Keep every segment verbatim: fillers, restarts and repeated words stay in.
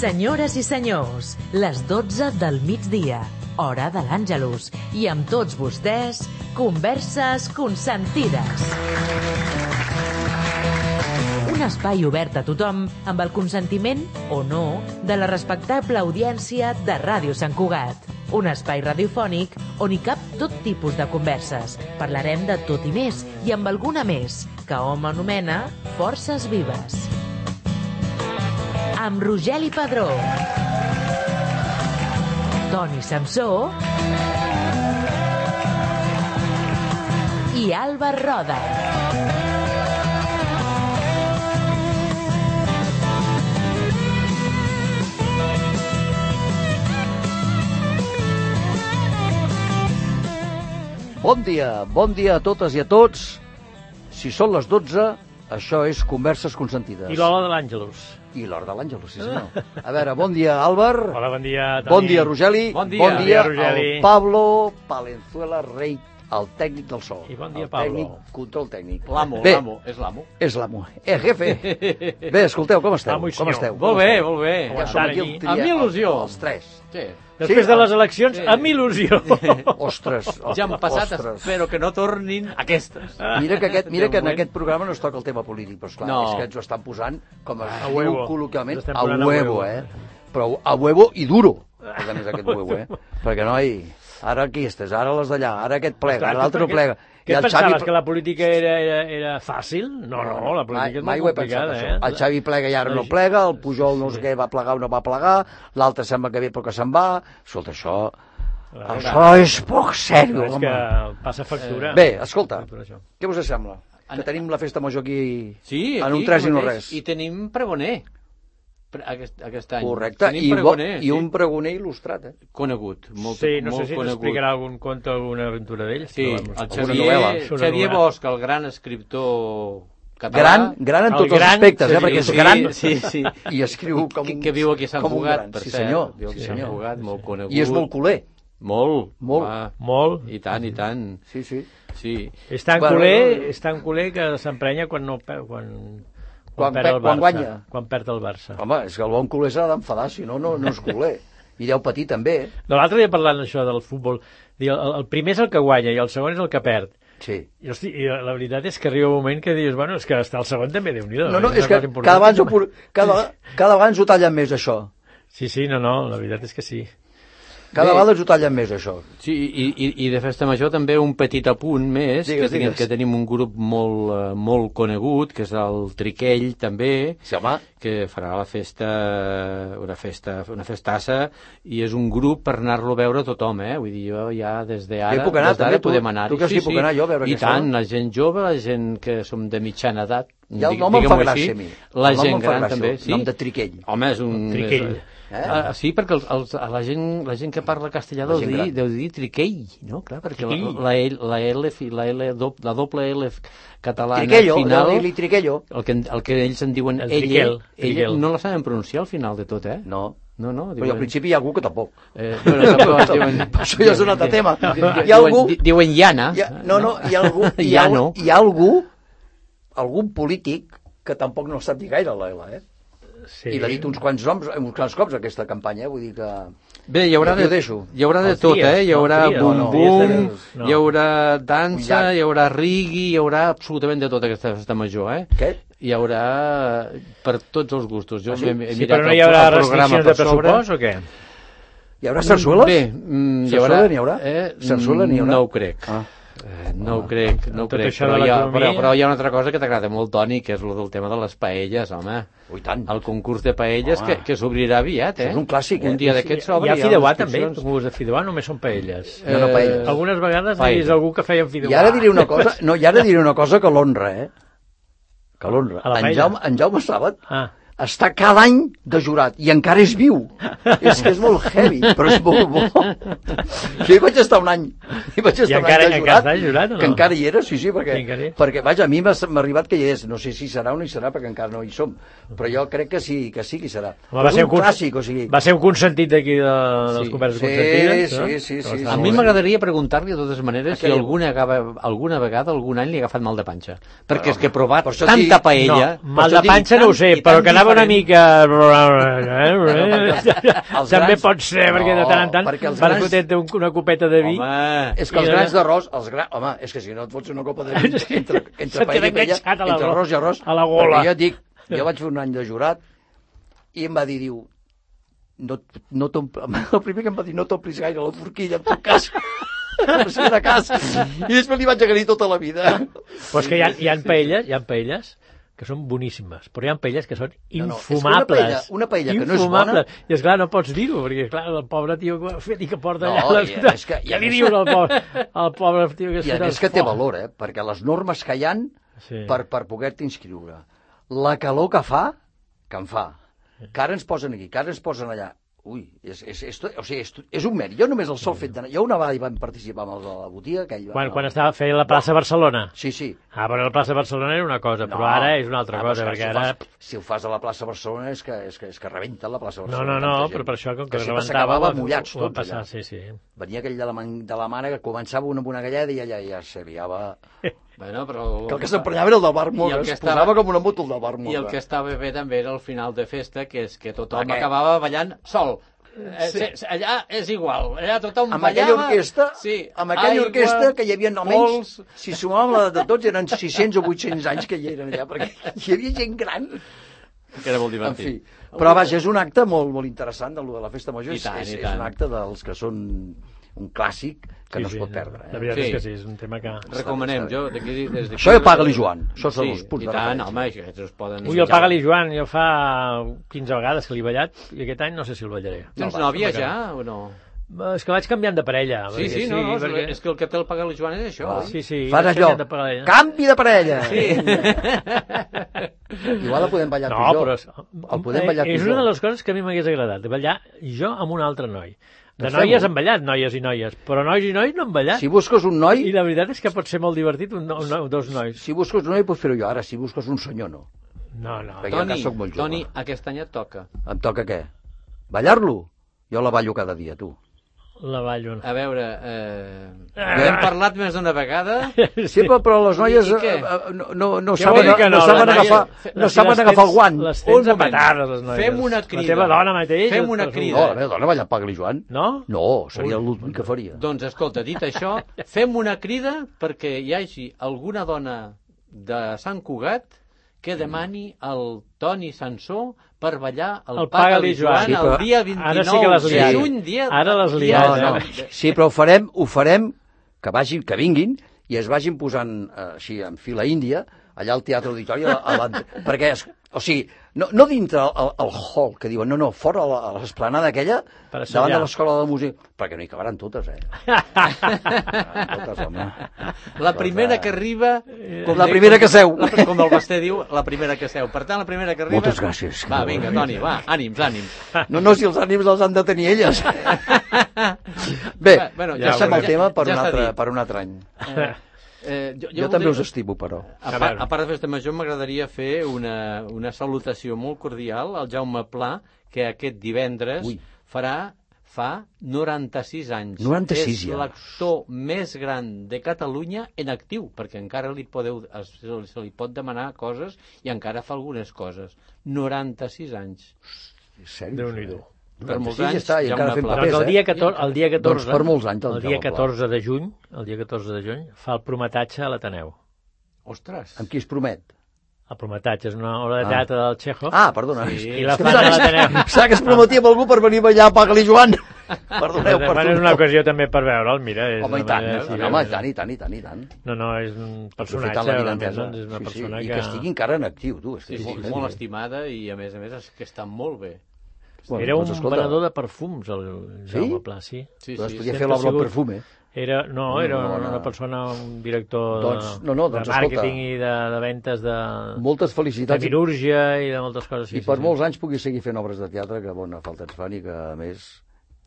Senyores i senyors, les dotze del migdia, hora de l'Àngelus, i amb tots vostès, Converses Consentides. Un espai obert a tothom amb el consentiment, o no, de la respectable audiència de Ràdio Sant Cugat. Un espai radiofònic on hi cap tot tipus de converses. Parlarem de tot i més, i amb alguna més, que hom anomena Forces Vives. Amb Rogeli Padró, Toni Samsó i Alba Roda. Bon dia, bon dia a totes i a tots. Si són les dotze, això és Converses Consentides. I l'hora de l'Àngelus. I l'hora de l'Àngelus, sí senyor. A veure, bon dia, Àlvar. Hola, bon dia, Toni. Bon dia, Rogeli. Bon dia, bon dia Rogeli. al Pablo Palenzuela Rey, el tècnic del so. I bon dia, el Pablo. Tècnic, control tècnic. L'amo, Bé, l'amo, és l'amo. És l'amo. Eh, jefe. Bé, escolteu, com esteu? Amo i com senyor. esteu? Molt bé, molt bé. Ja som aquí el Amb il·lusió. Els tres. Sí. Després Sí, de les eleccions, sí. amb il·lusió. Ostres. Ja han passat, ostres. espero que no tornin aquestes. Mira que, aquest, mira De que en moment. aquest programa no es toca el tema polític, però esclar, No. és que ens ho estan posant, com es A diu huevo. col·loquialment, Ens estem a posant a huevo, huevo. eh? Però a huevo i duro, per més aquest huevo, eh? Perquè no, hi... ara aquí estàs, ara les d'allà, ara aquest plega, ara l'altre no plega. Què I el pensaves, Xavi... que la política era, era, era fàcil? No, no, la política és mai, mai molt ho he pensat, complicada, això. eh? El Xavi plega i ara no plega, el Pujol no sé què va plegar o no va plegar, l'altre sembla que ve però que se'n va. Escolta, això... La Això és poc sèrio, és home. que passa factura. Bé, escolta, Factura, això. què us sembla? Que tenim la festa major aquí Sí, en aquí, un tres i no mateix. res. I tenim pregoner pre- aquest, aquest any. Correcte, Tenim i, bo, pregoner, i un pregoner il·lustrat, eh? conegut. Molt, Sí, no molt sé si ens conegut. explicarà algun conte o alguna aventura d'ell. Sí, no, el alguna Xavier, novel·la. És una Xavier novel·la. Bosch, el gran escriptor català. Gran, gran en El tots els gran, aspectes, sí, eh? Perquè és sí, gran sí, sí. i escriu com que, un... que viu aquí a Sant com un Cugat, gran. per Sí, cert. senyor. Viu aquí Sí, a Sant senyor. Cugat, molt conegut. I és molt culer. Molt. Molt. Va, Molt. I tant, i tant. Sí, sí. Sí. És tan Bueno, culer, no- és tan culer que s'emprenya quan no per- quan, Quan perd pe- el quan Barça. guanya. Quan perd el Barça. Home, és que el bon culer s'ha d'enfadar, si no, no, no és culer. I deu patir també, eh? No, l'altre dia parlant d'això del futbol, dir, el, el primer és el que guanya i el segon és el que perd. Sí. I, hosti, i la veritat és que arriba un moment que dius, bueno, és que està el segon també, Déu-n'hi-do. No, no, una és que cosa important. cada vegada, ens ho por- cada, cada vegada ens ho tallen més, això. Sí, sí, no, no, la veritat és que sí. Cada Bé. vegada ens ho tallen més, això. Sí, i, i, i de festa major també un petit apunt més, Digues, que, tenim, digues. que tenim un grup molt, eh, molt conegut, que és el Triquell, també, Sí, home. que farà la festa, una festa, una festassa, i és un grup per anar-lo a veure tothom, eh? Vull dir, jo ja des d'ara, Jo hi puc anar, des d'ara també, tu- podem anar. tu creus que hi puc anar jo a veure I aquesta tant, hora? la gent jove, la gent que som de mitjana edat, Ja el dig- nom em fa diguem-ho gràcia, així, a mi. la El nom gent em fa gran gràcia, també, el sí. nom de Triquell. Home, és un... Triquell. És, Ah, sí, perquè els, els, a la, gent, la gent que parla castellà La deu gent dir, gran. deu dir triquell, no? Clar, perquè la, Triquell. la, L, la, L, fi- la, L, do- la doble L catalana Triquello, final, deu dir-li Triquello. el que, el que ells en diuen El ella, triquel, ella triquel. no la saben pronunciar al final de tot, eh? No. No, no, Però al principi hi ha algú que tampoc. Eh, bueno, tampoc, diuen, Això ja és un altre tema. Hi ha diuen, algú... di- diuen llana. Hi ha, no, no, hi ha algú... Hi ha, Ja no. hi ha algú... Algun polític que tampoc no sap dir gaire la L, eh? Sí. I l'ha dit uns quants noms, uns quants cops aquesta campanya, eh? Vull dir que... Bé, hi haurà, Jo de, ho deixo. hi haurà de Els tot, dies, eh? Hi haurà els dies, bum no, bum, els dies de- no. hi haurà dansa, Un llarg. hi haurà rigui, hi haurà absolutament de tot aquesta festa major, eh? Què? Hi haurà per tots els gustos. Jo Ah, sí? he, he Sí, mirat però no el, hi haurà el programa restriccions de per sobre. pressupost o què? Hi haurà sarsueles? Bé, mm, hi Sarsuela haurà... n'hi haurà? Eh, Sarsuela n'hi haurà? No ho crec. Ah. Eh, no ho crec, no ho Tot crec. això Però de hi, ha, l'economia- però, però hi ha una altra cosa que t'agrada molt, Toni, que és el del tema de les paelles, home. Ui, tant. El concurs de paelles Home. que, que s'obrirà aviat, eh? Això és un clàssic, eh? Un dia Sí, d'aquests Hi s'obre. ha fideuà les també, inscripcions. concurs de fideuà, només són paelles. No, no, paelles. Algunes vegades he paelles. vist algú que feia fideuà. I ara diré una cosa, no, i ara diré una cosa que l'honra, eh? Que l'honra. A la En paella? Jaume, en Jaume Sàbat Ah, està cada any de jurat i encara és viu. És que és molt heavy, però és molt bo. Jo hi vaig estar un any. Hi vaig estar I un encara- any de encara jurat. estàs jurat o no? Que encara hi era, sí, sí, perquè, Sí, encara hi. perquè vaja, a mi m'ha m'ha arribat que hi és. No sé si serà o no hi serà, perquè encara no hi som. Però jo crec que sí, que sí que hi serà. home, Però va és ser un un, cons- clàssic, o sigui... va ser un consentit d'aquí de, de les Sí. converses Sí, consentides. no? sí, sí, sí, A sí. mi m'agradaria preguntar-li, de totes maneres, Aquella- si alguna, agava- alguna vegada, algun any, li ha agafat mal de panxa. Perquè és que provar per això tanta dic- paella... No, mal per això de panxa dic, no ho tant sé, i però tan que anava una mica... Els També grans- pot ser, perquè de No, tant en tant perquè els vas grans- fotent un- una copeta de vi. Home, És que els I grans ara- d'arròs, els gra... home, és que si no et fots una copa de vi Sí. entre, Se entre t'ha paella i paella, enganxat a entre l'arròs, arròs i arròs, a la gola. perquè jo et dic, jo vaig fer un any de jurat i em va dir, diu, no, no el primer que em va dir, no t'omplis gaire la forquilla en tot cas, per si de cas, i després li vaig agrair tota la vida. Però és que hi ha, hi ha paelles, hi ha paelles que són boníssimes, però hi ha paelles que són No, no, és que infumables. una paella- una paella que no és Infumables. bona- I esclar, no pots dir-ho, perquè clar, el pobre tio que ho ha fet i que porta No, allà... i a més que- i Què a li més- dius al pobre, al pobre tio que I a més que té valor, eh? Perquè les normes que hi han Sí. per, per poder-te inscriure, la calor que fa, que en fa, que ara ens posen aquí, que ara ens posen allà, ui, és, és, és, o sigui, és, és un mèrit. Jo només el sol fet d'anar... Jo una vegada hi vam participar amb els de la botiga, que hi va... Quan, quan estava fent la plaça Barcelona. Sí, sí. Ah, però la plaça Barcelona era una cosa, però No. ara és una altra Ah, cosa, però és que perquè si ho ara... fas- Si ho fas a la plaça Barcelona és que, és que, és que rebenta la plaça No, Barcelona. no, no, tanta gent. però per això, com que, que sempre rebentava... s'acabava ho- mullats ho va tots passar, allà. sí, sí. Venia aquell de la, man- de la mare que començava una amb una galleda i allà ja se liava... bueno, però... Que el que s'emprenyava era el del bar I el Moga, que es estava- posava com una moto el del bar I Moga. el que estava bé també era el final de festa, que és que tothom Perquè- acabava ballant sol. Eh, sí. se- Allà és igual, allà tothom Amb ballava... aquella orquestra, sí, amb aquella aigua, orquestra que hi havia almenys, pols... si sumàvem la de tots, eren sis-cents o vuit-cents anys que hi eren allà, perquè hi havia gent gran. Que era molt En divertit. fi, però vaja, és un acte molt, molt interessant, el de la festa major, I és, tant, és, i és tant. un acte dels que són un clàssic que Sí, no es sí, pot perdre. La Eh? veritat Sí. és que sí, és un tema que... Recomanem, jo d'aquí... des d'aquí- Això i Paga-li Joan, això són sí, els punts i de tant, referència. home, que aquests es poden... Ui, el Paga-li Joan, jo fa quinze vegades que l'he ballat i aquest any no sé si el ballaré. Tens No, nòvia perquè- ja o no? És que vaig canviant de parella. Sí, perquè sí, no, no, perquè... és que el que té el Paga-li Joan és això. Ah. oi? Sí, sí, Fas vaig allò, canviant de parella. canvi de parella. Sí. Igual la podem ballar tu No, i jo. però és, El podem ballar tu i és jo. una de les coses que a mi m'hagués agradat, de ballar jo amb un altre noi. De Doncs noies fem-ho. han ballat, noies i noies, però nois i nois no han ballat. Si busques un noi, I la veritat és que pot ser molt divertit un, no- un, no- dos nois. si busques un noi, pots fer-ho jo. Ara, si busques un senyor, no. No, no. Perquè jo Toni, encara soc molt jove. Toni, aquest any et toca. Em toca què? Ballar-lo? Jo la ballo cada dia, tu. La ballo. A veure, eh... Ah. hem parlat més d'una vegada. Sí, però, però les noies I- i què? eh, eh, no, no, no Què saben, vol dir que no, no? saben Les noies- agafar, no Si saben les agafar el tens- guant. Les Un tens a moment. patades, les noies. Fem una La crida. teva dona mateix. Fem et una posa- crida. No, la meva dona balla Paga-li Joan. No? No, seria l'últim que faria. Doncs escolta, dit això, fem una crida perquè hi hagi alguna dona de Sant Cugat que demani al Toni Sansó per ballar el, El Paga-li Paga-li Joan. Joan Sí, el però dia vint-i-nou ara sí que l'has de liat. juny, dia... Ara l'has No, liat. no. Sí, però ho farem, ho farem que vagin, que vinguin i es vagin posant eh, així en fila índia allà al Teatre Auditori a, a perquè, es, o sigui, no, no dintre el, el hall que diuen, no, no, fora a la- a l'esplanada aquella Per davant assajar. de l'escola de música, perquè no hi cabaran totes, eh? Cabaran totes, home. La primera que arriba... Com La de- primera que seu. La, com el Basté diu, la primera que seu. Per tant, la primera que arriba... Moltes gràcies. Va, vinga, Toni, va, ànims, ànims. No, no, si els ànims els han de tenir elles. Bé, Va, bueno, ja ja deixem ho el tema per, ja un està altre, dit. per un altre any. Eh, eh, jo, Jo també us estimo, però. A part, a part de Festa Major, m'agradaria fer una, una salutació molt cordial al Jaume Pla, que aquest divendres Ui. farà fa noranta-sis anys. noranta-sis És ja. l'actor més gran de Catalunya en actiu, perquè encara li podeu, es- se li pot demanar coses i encara fa algunes coses. noranta-sis anys. En sèrio? Déu-n'hi-do. Per molts Sí, ja anys, està, i Jaume encara fent Pla. papers, Doncs el eh? dia catorze, el dia catorze, Doncs per molts anys, el el dia Jaume Pla. catorze de juny, el dia catorze de juny, fa el prometatge a l'Ateneu. Ostres! Amb qui es promet? El prometatge és una obra de Ah. teatre del Chekhov. Ah, perdona. Sí. I la És que fan a pensava que- l'Ateneu. pensava que es prometia amb algú per venir a ballar a Paga-li Joan. Perdoneu, Bueno, és perdoneu. una ocasió també per veure'l, mira. És Home, i una tant, manera eh? de- No, home, i tant, i tant, i tant, i tant. No, no, és un personatge, Aprofitant la vida realment, entesa. doncs, és una Sí, sí, persona i que... que estigui encara en actiu, tu. És que Sí, és sí, molt molt heavy. estimada i, a més a més, és que està molt bé. Bueno, Era un doncs, escolta, venedor de perfums, el Jaume Pla, sí. Sí, Doncs sí, podia sempre fer ha l'obra al sigut- perfume. Era, no, era No, no, una, no. una persona, un director Doncs, de, no, no, doncs, de màrqueting escolta. i de, de ventes de, Moltes de felicitats. virúrgia i de moltes coses. Sí, I per sí, molts anys pugui seguir fent obres de teatre que bona falta ens fan i que, a més,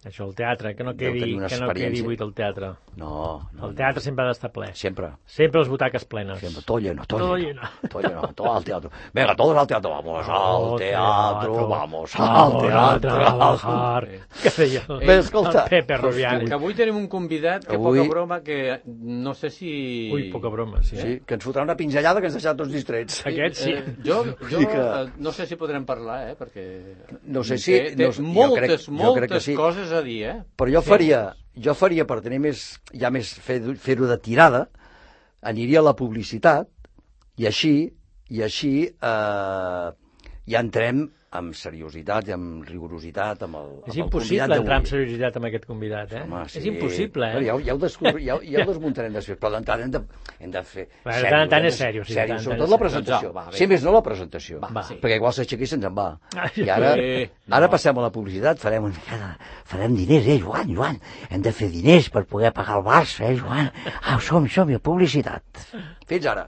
Això, el teatre, que no Deu quedi, tenir una que no quedi experiència. buit el teatre. No, no. El teatre sempre ha d'estar ple. Sempre. Sempre les butaques plenes. Siempre, todo lleno, todo, Todo lleno, lleno. todo lleno, todo al teatro. Venga, todos al teatro, vamos al Al teatro, teatro. vamos al teatro. trabajar. Que deia el, Bé, escolta. el Pepe Rubián. Que avui tenim un convidat que Avui- poca broma, que no sé si... Ui, poca broma, sí. Sí, que ens fotrà una pinzellada que ens deixarà tots distrets. Aquest sí. Eh, jo jo I que- eh, no sé si podrem parlar, eh, perquè... No sé si- Té, té no sé- jo moltes, crec- jo moltes crec que sí. coses a dir, eh? Però jo faria, jo faria per tenir més, ja més fer- fer-ho de tirada, aniria a la publicitat i així, i així eh, ja entrem amb seriositat i amb rigorositat amb el, amb És el impossible convidat entrar amb d'avui. seriositat amb aquest convidat, eh? Home, sí. És impossible, Però eh? Ja, ho- ja, ho descobri, ja, ho- ja ho desmuntarem després, però d'entrada hem, de, hem de fer... Va, de tant en tant hem de- és seriós, sí, de tant en tant sobretot és la seriós. presentació. Doncs, va, bé. Si més no, la presentació. Va, sí. Perquè igual s'aixeca i se'ns en va. Ai, I ara, sí. ara No. passem a la publicitat, farem una mica de... Farem diners, eh, Joan, Joan? Hem de fer diners per poder pagar el Barça, eh, Joan? Au, som, som, i publicitat. Fins ara.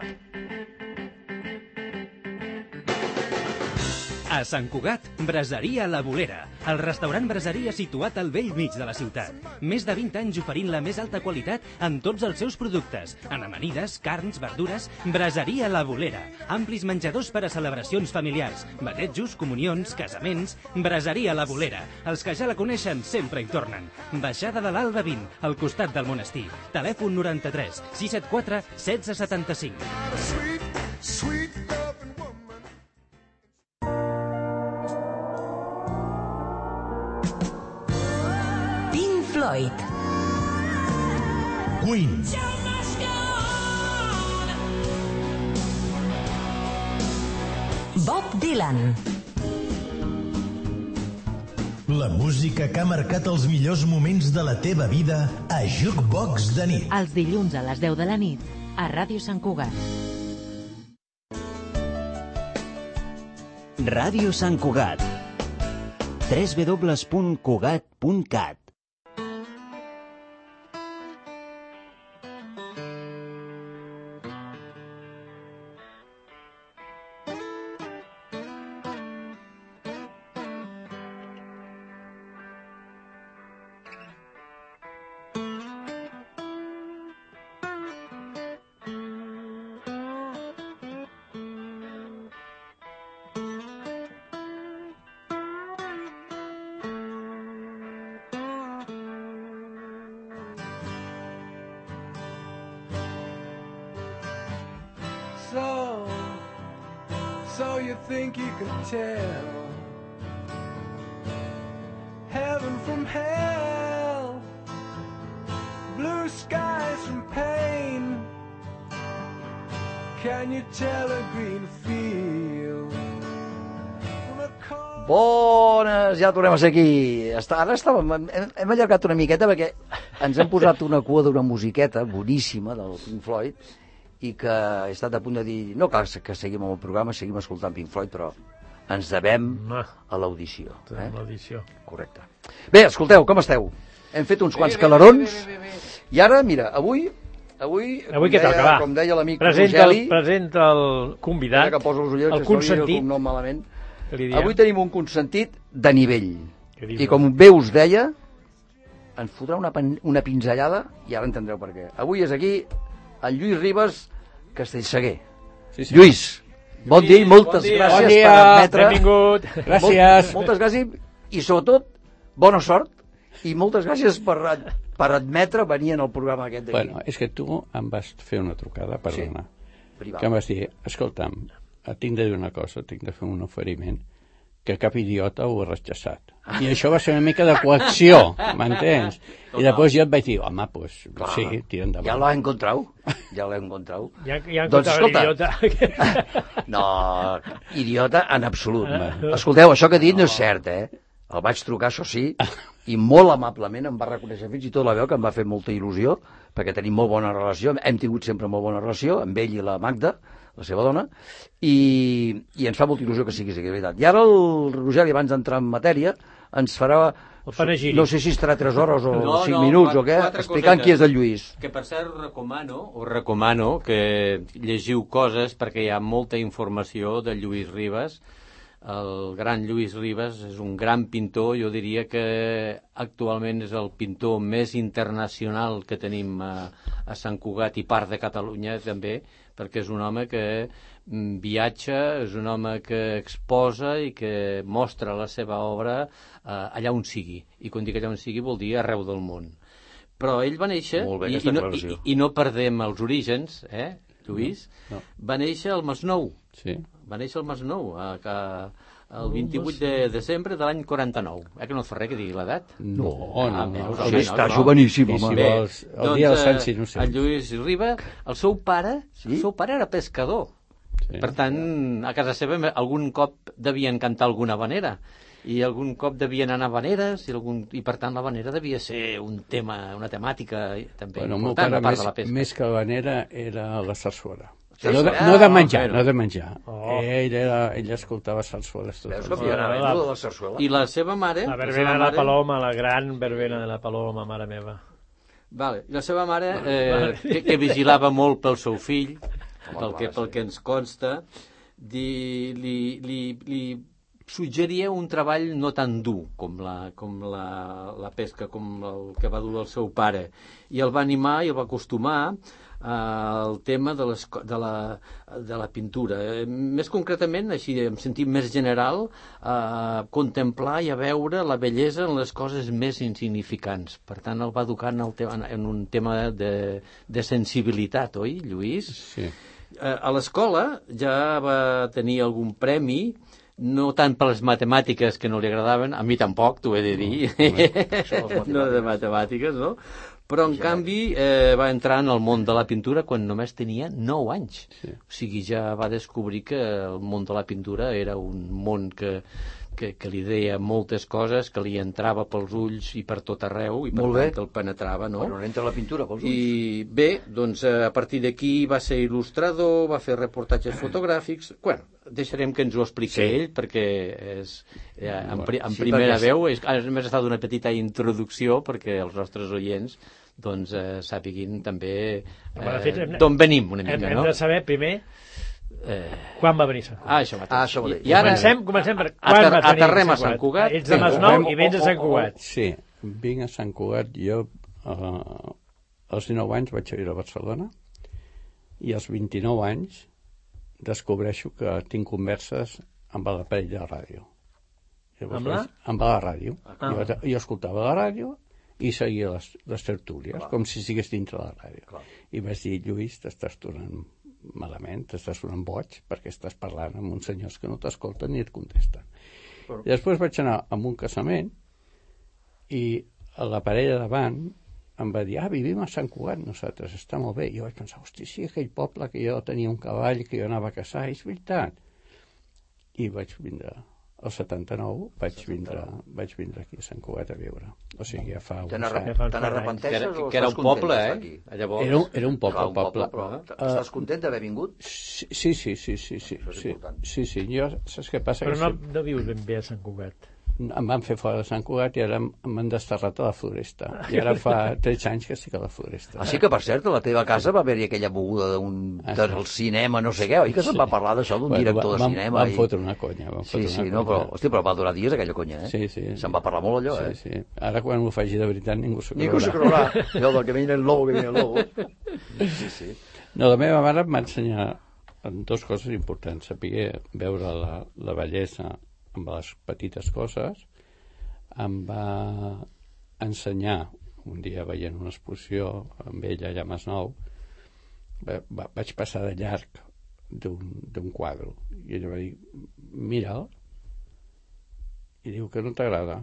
A Sant Cugat, Braseria La Bolera, el restaurant braseria situat al vell mig de la ciutat. Més de vint anys oferint la més alta qualitat en tots els seus productes, en amanides, carns, verdures. Braseria La Bolera, amplis menjadors per a celebracions familiars, batejos, comunions, casaments. Braseria La Bolera, els que ja la coneixen sempre hi tornen. Baixada de l'Alba vint, al costat del monestir. Telèfon noranta-tres sis set quatre setze setanta-cinc. Pink Floyd. Queen. Bob Dylan. La música que ha marcat els millors moments de la teva vida a Jukebox de nit. Els dilluns a les deu de la nit a Ràdio Sant Cugat. Ràdio Sant Cugat. w w w punt cugat punt cat. So, so you think you can tell heaven from hell, blue skies from pain. Can you tell a green field from a cold... Bones, ja tornem a ser aquí. Està, ara estàvem, hem, hem allargat una miqueta perquè ens hem posat una cua d'una musiqueta boníssima del Pink Floyd i que he estat a punt de dir, no cal que seguim amb el programa, seguim escoltant Pink Floyd, però ens devem Home. a l'audició. Eh? L'audició. Correcte. Bé, escolteu, com esteu? Hem fet uns quants calarons i ara, mira, avui... Avui, Avui com què deia, toca, va? com deia l'amic Presenta el, Rogeli, presenta el convidat, que poso els ulleres, el que no digui el consentit. cognom malament. Que li diem. Avui tenim un consentit de nivell. Què dius? I com bé us deia, ens fotrà una, pen- una pinzellada i ara entendreu per què. Avui és aquí el Lluís Ribas Castellseguer. Sí, sí. Lluís, bon dia i moltes bon dia. gràcies Bon dia, per admetre... benvingut. Gràcies. Molt, moltes gràcies i sobretot bona sort i moltes gràcies per, per admetre venir en el programa aquest d'aquí. Bueno, és que tu em vas fer una trucada, perdona, Privada. que em vas dir, escolta'm, tinc de dir una cosa, tinc de fer un oferiment, que cap idiota ho ha rechaçat. I això va ser una mica de coacció, m'entens? I després jo et vaig dir, home, pues, Clar, sí, tira endavant. Ja l'ha encontrat, ja l'ha encontrat. Ja, ja han Doncs, encontrat escolta. l'idiota. No, idiota en absolut. Escolteu, això que he dit no és cert, eh? El vaig trucar, això sí, i molt amablement em va reconèixer fins i tot la veu, que em va fer molta il·lusió, perquè tenim molt bona relació, hem tingut sempre molt bona relació, amb ell i la Magda, la seva dona, i, i ens fa molta il·lusió que sigui, sigui veritat. I ara el Rogeli, abans d'entrar en matèria, ens farà, El panegíric. no sé si estarà tres hores o No, cinc no, minuts qua- o què, quatre explicant cosetes. qui és el Lluís. Que per cert us recomano, us recomano que llegiu coses perquè hi ha molta informació de Lluís Ribas el gran Lluís Ribas és un gran pintor, jo diria que actualment és el pintor més internacional que tenim a, a Sant Cugat i part de Catalunya també, perquè és un home que viatja, és un home que exposa i que mostra la seva obra eh, allà on sigui. I quan dic allà on sigui vol dir arreu del món. Però ell va néixer, bé, i, i, no, i, i no perdem els orígens, eh, Lluís, no, no. va néixer al Masnou. Sí. Va néixer al Masnou, a, a, el vint-i-vuit de desembre de l'any quaranta-nou. Eh, que no et fa res que digui l'edat? No, no, no. no, no. Està joveníssim, home. Si vols, el doncs, dia dels Sants Innocents. El Lluís Riba, el seu pare, sí? el seu pare era pescador. Sí. Per tant, a casa seva algun cop devien cantar alguna vanera. I algun cop devien anar a vaneres, i, algun, i per tant la vanera devia ser un tema, una temàtica també bueno, important, a part més, de la pesca. Més que la vanera era la sarsuela. Sí, no, de, ah, no de menjar, oh, no de menjar. Oh. Ell, era, ell escoltava sarsueles tot Veus el que dia. havia anat de la sarsuela? I la seva mare... La la verbena seva de la mare, Paloma, la gran verbena de la Paloma, mare meva. Vale. La seva mare, eh, que, que vigilava molt pel seu fill, pel que, pel que ens consta, di, li, li, li suggeria un treball no tan dur com la, com la, la pesca, com el que va dur el seu pare. I el va animar i el va acostumar al tema de, les, de, la, de la pintura. Eh, més concretament, així en sentit més general, a contemplar i a veure la bellesa en les coses més insignificants. Per tant, el va educar en, el tema, en un tema de, de sensibilitat, oi, Lluís? Sí. Eh, a l'escola ja va tenir algun premi, no tant per les matemàtiques que no li agradaven, a mi tampoc, t'ho he de dir, no, no de matemàtiques, no? Però, en canvi, eh, va entrar en el món de la pintura quan només tenia nou anys. Sí. O sigui, ja va descobrir que el món de la pintura era un món que, que, que li deia moltes coses, que li entrava pels ulls i per tot arreu, i per tant el penetrava, no? Però no entra la pintura pels ulls. I bé, doncs, a partir d'aquí va ser il·lustrador, va fer reportatges fotogràfics... Bueno, deixarem que ens ho expliqui sí. ell, perquè és, eh, en, pri, en sí, primera perquè... veu, és, a més ha estat una petita introducció perquè els nostres oients doncs, eh, sàpiguin també eh, d'on venim una mica, hem, no? Hem de saber primer eh, quan va venir Sant Cugat. Ah, això mateix. Ah, això mateix. I, i ara comencem, comencem per quan ater, vas venir aterrem a Sant Cugat. Ets de Masnou i vens a Sant Cugat. Sí, vinc a Sant Cugat. Jo eh, als dinou anys vaig a viure a Barcelona i als vint-i-nou anys descobreixo que tinc converses amb l'aparell de ràdio. Llavors, amb la? Amb la ràdio. Ah. Jo, jo escoltava la ràdio i seguia les, les tertúlies, clar, com si estigués dintre la ràdio. Clar. I vaig dir, Lluís, t'estàs tornant malament, t'estàs tornant boig, perquè estàs parlant amb uns senyors que no t'escolten ni et contesten. Però... I després vaig anar a un casament i la parella davant em va dir, ah, vivim a Sant Cugat nosaltres, està molt bé. I jo vaig pensar, hosti, sí, aquell poble que jo tenia un cavall, que jo anava a caçar, és veritat. I vaig vindre, al setanta-nou, vaig vindre, vaig vindre aquí a Sant Cugat a viure. O sigui, ja fa... Te n'arrepenteixes o que era un poble, eh? Llavors... Era, un, era un poble, Clar, un poble. poble. Però uh, estàs content d'haver vingut? Sí, sí, sí, sí, sí, sí, sí, sí, sí. Jo, saps què passa? Però que no, sí. no vius ben bé a Sant Cugat. Em van fer fora de Sant Cugat i ara m'han desterrat a la Floresta. I ara fa tretze anys que estic a la Floresta. Ah, sí que, per cert, a la teva casa va haver-hi aquella moguda d'un, ah, sí. del cinema, no sé què, oi que se'n va parlar d'això, d'un bueno, director de van, cinema? Van i... fotre una conya. Van sí, fotre sí, una no, conya. però, hosti, però va durar dies aquella conya, eh? Sí, sí. Se'n va parlar molt allò, sí, eh? Sí. Ara quan ho faci de veritat ningú s'ho creurà. Ningú s'ho creurà. Allò del que viene el lobo, que viene el lobo. Sí, sí. No, la meva mare em va ensenyar dues coses importants. Saber veure la, la bellesa amb les petites coses. Em va ensenyar, un dia veient una exposició amb ella allà a Masnou, va, va, vaig passar de llarg d'un quadre i ella va dir, mira'l, i diu que no t'agrada.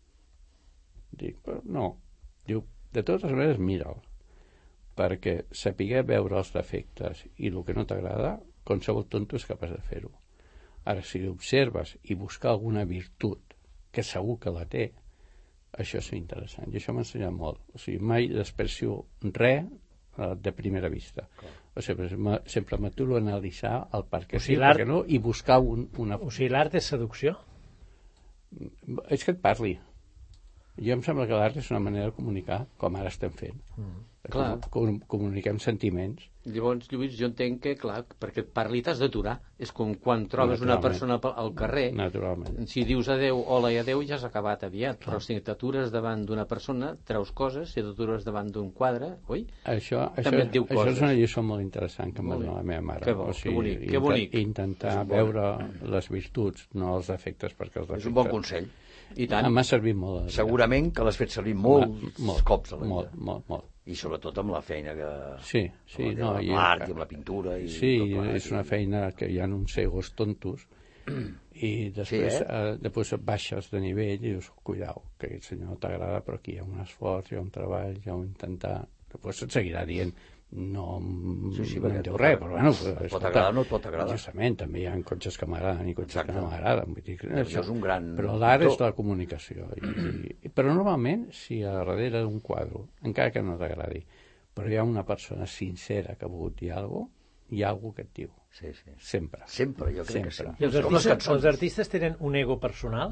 Dic, però no. Diu, de totes maneres mira'l, perquè saber veure els defectes i el que no t'agrada, qualsevol tonto és capaç de fer-ho. Ara, si l'observes i buscar alguna virtut que segur que la té, això és interessant. I això m'ha ensenyat molt. O sigui, mai desprecio res eh, de primera vista. Clar. O sigui, sempre m'aturo a analitzar el per què sí, per què no, i buscar un, una... O sigui, l'art és seducció? És que et parli. Jo em sembla que l'art és una manera de comunicar, com ara estem fent. Mm. Clar. Com, comuniquem sentiments. Llavors, Lluís, jo entenc que, clar, perquè et parli t'has d'aturar. És com quan trobes una persona al carrer. Naturalment. Si dius adeu, hola i adeu, ja s'ha acabat aviat. Clar. Però si t'atures davant d'una persona, treus coses. Si t'atures davant d'un quadre, oi? Això, també això, et diu això coses. és una lliçó molt interessant que em va donar la meva mare. Que bo, o sigui, que bonic, que bonic. Intentar veure les virtuts, no els defectes, perquè els defectes... És un bon consell. I tant. M'ha servit molt. Segurament que l'has fet servir molts molt, cops a la vida. Molt, molt, molt. I sobretot amb la feina que... Sí, sí. Amb no, l'art i, i amb la pintura. I sí, tot és una feina que hi ha uns egos tontos i després, sí, eh? eh, després baixes de nivell i dius, cuidao, que aquest senyor t'agrada, però aquí hi ha un esforç, hi ha un treball, hi ha un intentar... Després et seguirà dient, no, sí, sí, no en diu res, però bueno... Et pot agradar o no et pot agradar. Justament, també hi ha cotxes que m'agraden i cotxes Exacte. que no m'agraden. Vull dir, però això és un gran... Però l'art és la comunicació. I, i, però normalment, si a darrere d'un quadre, encara que no t'agradi, però hi ha una persona sincera que ha volgut dir alguna cosa, hi ha algú que et diu. Sí, sí. Sempre. Sempre, jo crec sempre. que sí. I els artistes, els artistes tenen un ego personal?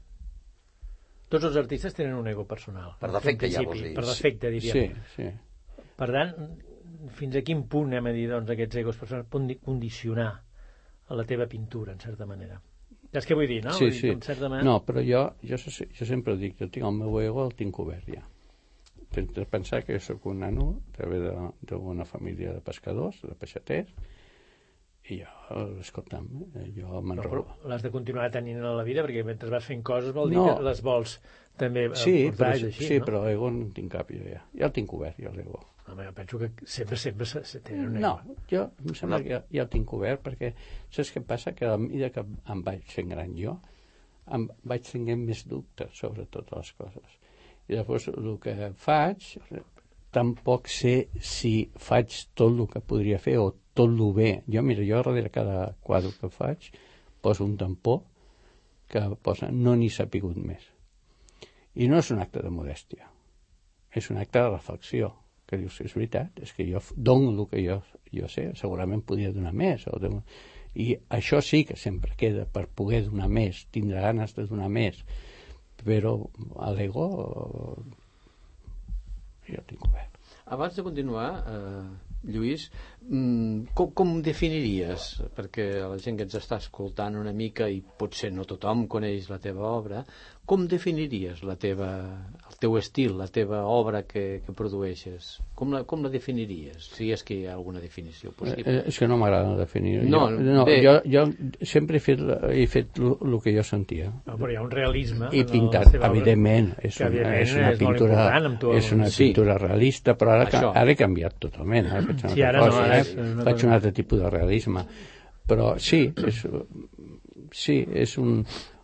Tots els artistes tenen un ego personal. Per defecte, ja vols dir. Per defecte, diríem. Sí, sí. Per tant, fins a quin punt, hem a dir, doncs, aquests egos personals poden condicionar a la teva pintura, en certa manera? És que vull dir, no? Sí, vull dir, sí. En certa manera... No, però jo, jo, jo sempre dic, jo tinc el meu ego, el tinc obert ja. Tens de pensar que jo soc un nano, també d'una família de pescadors, de peixaters, i jo, escolta'm, jo m'enrobo. Però l'has de continuar tenint a la vida, perquè mentre vas fent coses vol dir no. que les vols també sí, portar però, així, sí, no? però ego no en tinc cap, jo ja. Ja el tinc obert, jo l'ego. Home, jo penso que sempre, sempre se, se té un ego. No, jo em sembla no. que ja, ja el tinc obert, perquè saps què passa? Que a mesura que em vaig fent gran jo, em vaig tenint més dubtes sobre totes les coses. I llavors el que faig, tampoc sé si faig tot el que podria fer o tot el bé. Jo, mira, jo darrere cada quadre que faig poso un tampó que posa no n'hi sapigut més. I no és un acte de modèstia, és un acte de reflexió, que dius, és veritat, és que jo dono el que jo, jo sé, segurament podria donar més. O de... I això sí que sempre queda per poder donar més, tindre ganes de donar més, però a l'ego jo el tinc obert. Abans de continuar, eh, Lluís, com, com definiries, perquè la gent que ens està escoltant una mica i potser no tothom coneix la teva obra, com definiries la teva, el teu estil, la teva obra que, que produeixes? Com la, com la definiries, si és que hi ha alguna definició possible? Eh, és que no m'agrada definir. No, jo, no, jo, jo sempre he fet, he fet el que jo sentia. No, però hi ha un realisme. I pintat, evidentment. És una, evidentment és una és pintura, tu, és una sí. pintura realista, però ara, Això. ara he canviat totalment. Ara faig una sí, altra ara cosa, no, ara eh? és una faig cosa... un altre tipus de realisme. Però sí, és, sí, és un...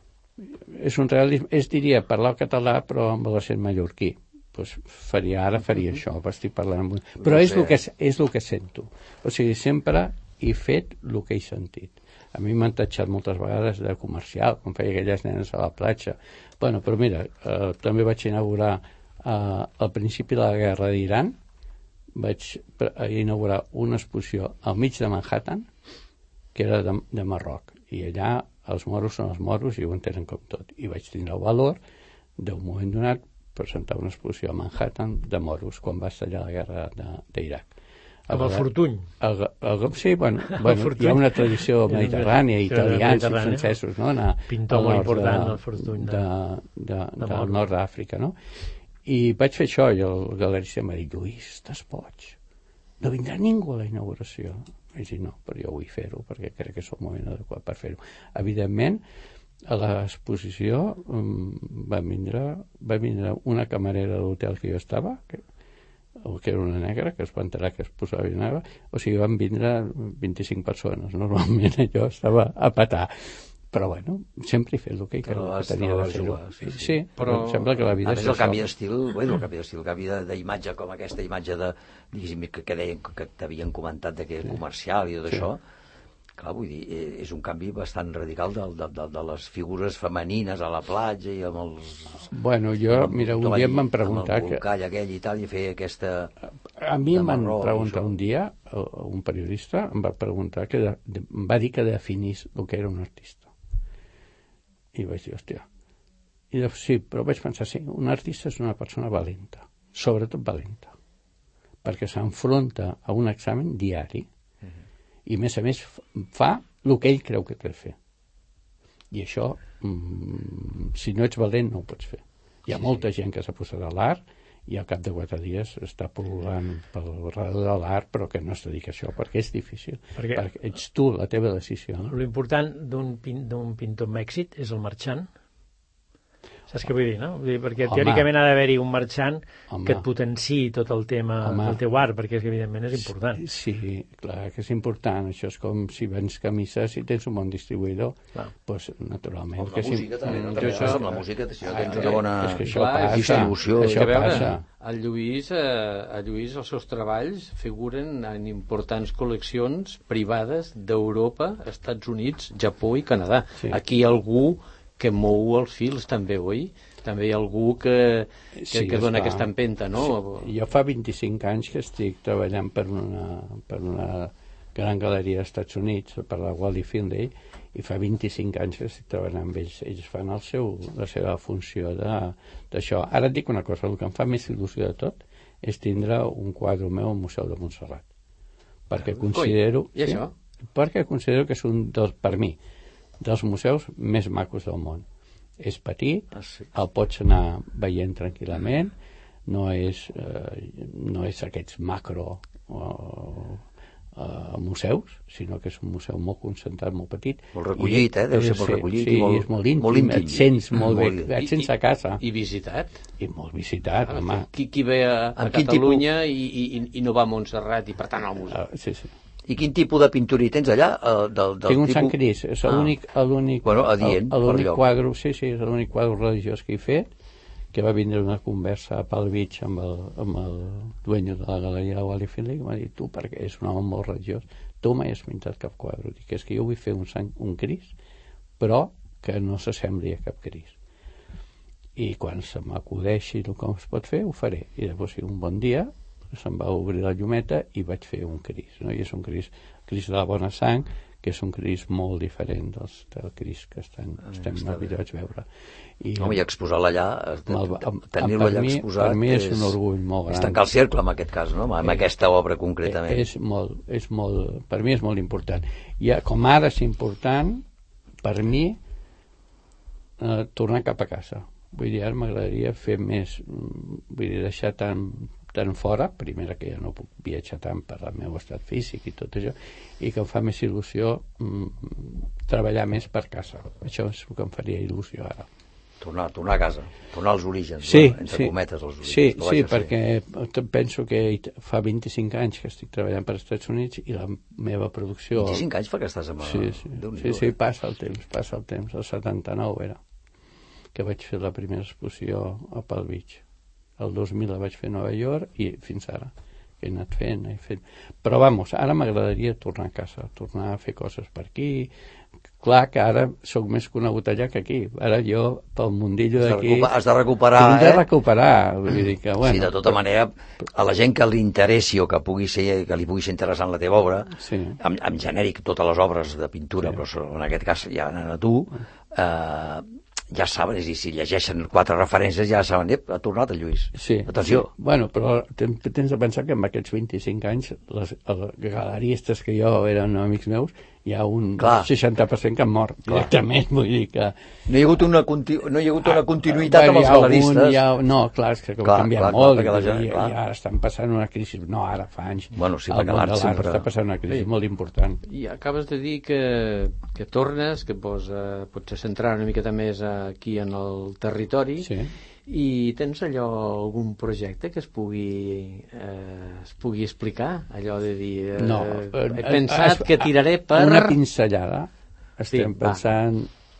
és un realisme, és, diria, parlar català però amb l'accent mallorquí. Pues faria, ara faria això, estic parlant amb un... però és el, que, és el que sento. O sigui, sempre he fet el que he sentit. A mi m'han tatxat moltes vegades de comercial, com feia aquelles nenes a la platja. Bueno, però mira, eh, també vaig inaugurar eh, al principi de la guerra d'Iran, vaig inaugurar una exposició al mig de Manhattan, que era de, de Marroc, i allà els moros són els moros i ho entenen com tot. I vaig tindre el valor d'un moment donat presentar una exposició a Manhattan de moros quan va estallar la guerra d'Iraq. Amb el Fortuny. El, el, sí, bueno, bueno hi ha una tradició mediterrània, italians i francesos, no? Anar pintor molt important, de, el Fortuny. De, de, de, de, del nord d'Àfrica, no? I vaig fer això i el galerista em va dir, Lluís, estàs boig. No vindrà ningú a la inauguració. Vaig dir, no, però jo vull fer-ho perquè crec que és el moment adequat per fer-ho. Evidentment, a l'exposició um, va, vindre, va vindre una camarera de l'hotel que jo estava, que, que era una negra, que es va enterar que es posava i anava, o sigui, van vindre vint-i-cinc persones. Normalment allò estava a petar. Però bueno, sempre he fet el que, que tenia de fer-ho. Sí, sí. sí, però em sembla que la vida... A més, el canvi d'estil, bueno, el canvi d'estil, el canvi d'imatge com aquesta imatge de, diguéssim, que, que, deien, que t'havien comentat de que és comercial i tot sí. això, clar, vull dir, és un canvi bastant radical de, de, de, de les figures femenines a la platja i amb els... Bueno, jo, amb, mira, un dia em van preguntar... Amb el bolcall que... aquell i tal, i feia aquesta... A mi em van preguntar un dia, un periodista em va preguntar, que de, de, em va dir que definís el que era un artista. I vaig dir, hòstia, I llavors, sí, però vaig pensar, sí, un artista és una persona valenta, sobretot valenta, perquè s'enfronta a un examen diari i, a més a més, fa el que ell creu que té de fer. I això, mmm, si no ets valent, no ho pots fer. Hi ha sí, molta gent que s'ha posat a l'art i al cap de quatre dies està pol·lulant pel redor de l'art, però que no es dedica a això, perquè és difícil. Perquè, perquè ets tu, la teva decisió. No? L'important d'un pin, d'un pintor amb èxit és el marxant. Saps què vull dir, no? Vull dir, perquè home, teòricament ha d'haver-hi un marxant home, que et potenciï tot el tema home, del teu art, perquè és que evidentment és important. Sí, sí, clar que és important. Això és com si vens camises i tens un bon distribuïdor. Doncs naturalment... Amb la música si... també, no? També això... amb la música, si no tens una bona és que això passa, distribució... Això passa. El Lluís, eh, el Lluís, els seus treballs figuren en importants col·leccions privades d'Europa, Estats Units, Japó i Canadà. Sí. Aquí algú que mou els fils també, oi? També hi ha algú que, que, sí, que dona aquesta empenta, no? Sí. Jo fa vint-i-cinc anys que estic treballant per una, per una gran galeria dels Estats Units, per la Wally Findlay, i fa vint-i-cinc anys que estic treballant amb ells. Ells fan el seu, la seva funció d'això. Ara et dic una cosa, el que em fa més il·lusió de tot és tindre un quadre meu al Museu de Montserrat. Perquè considero... I això? Sí, perquè considero que és un dels, per mi, dels museus més macos del món. És petit, ah, sí. El pots anar veient tranquil·lament, no és, eh, no és aquests macro eh, eh, museus, sinó que és un museu molt concentrat, molt petit. Molt recollit, eh? Deu ser molt recollit. Sí, i molt, és molt íntim, molt íntim. Et sents molt, molt bé, et sents a casa. I, i visitat. I molt visitat, ah, home. Qui, qui ve a, a Catalunya tipus... i, i, i no va a Montserrat i per tant al museu. Uh, sí, sí. I quin tipus de pintura hi tens allà? Uh, del, del Tinc un tipus... Sant Cris, és l'únic ah. bueno, adient, l'únic quadre, sí, sí, és l'únic quadre religiós que he fet, que va vindre una conversa a Palm Beach amb el, amb el dueño de la galeria de Wally Findlay, que m'ha dit, tu, perquè és un home molt religiós, tu mai has pintat cap quadre. Dic, és que jo vull fer un, sant, un Cris, però que no s'assembli a cap Cris. I quan se m'acudeixi el com es pot fer, ho faré. I llavors, un bon dia, se'm va obrir la llumeta i vaig fer un Cris, no? I és un Cris, Cris de la bona sang, que és un Cris molt diferent dels, del Cris que estem, ah, estem habituats a veure. I, home, i exposar-la allà, tenir-lo allà mi, exposat, per mi és, és un orgull molt gran. És tancar el cercle, en aquest cas, no? Amb és, aquesta obra concretament. És molt, és molt, per mi és molt important. I com ara és important, per mi, eh, tornar cap a casa. Vull dir, ara m'agradaria fer més, vull dir, deixar tant tant fora, primera que ja no puc viatjar tant per el meu estat físic i tot això, i que em fa més il·lusió mm, treballar més per casa. Això és el que em faria il·lusió ara. Tornar, tornar a casa, tornar als orígens, sí, no? Entre sí, cometes, als orígens. Sí, sí, perquè penso que fa vint-i-cinc anys que estic treballant per als Estats Units i la meva producció... vint-i-cinc anys fa que estàs amb... Sí, sí, sí, sí, passa el temps, passa el temps. El setanta-nou era que vaig fer la primera exposició a Palm Beach. El dos mil la vaig fer a Nova York i fins ara que he anat fent, he fet... Però, vamos, ara m'agradaria tornar a casa, tornar a fer coses per aquí. Clar que ara sóc més conegut allà que aquí. Ara jo, pel mundillo d'aquí... Has de recuperar, eh? Has de eh? recuperar. Vull dir que, bueno, sí, de tota manera, a la gent que li interessi o que pugui ser, que li pugui ser interessant la teva obra, sí. en, en genèric totes les obres de pintura, sí. Però en aquest cas ja a tu, eh, ja saben, és a dir, si llegeixen quatre referències ja saben, ep, ha tornat el Lluís. Sí, atenció. Sí. Bueno, però tens, tens de pensar que en aquests vint-i-cinc anys les, els galeristes que jo eren amics meus, hi ha un clar. seixanta per cent que han mort clar. Directament, vull dir que... No hi ha hagut una, conti... no hi ha hagut una continuïtat ah, amb els galeristes. Ha... No, clar, és que ha canviat molt, clar, clar, i, i ara estan passant una crisi, no, ara fa anys, bueno, sí, el món de l'art sempre... està passant una crisi sí. molt important. I acabes de dir que, que tornes, que pots, eh, potser centrar una miqueta més aquí en el territori, sí. I tens allò, algun projecte que es pugui, eh, es pugui explicar? Allò de dir, eh, no, he pensat eh, que tiraré per... Una pinzellada. Estem sí, pensant,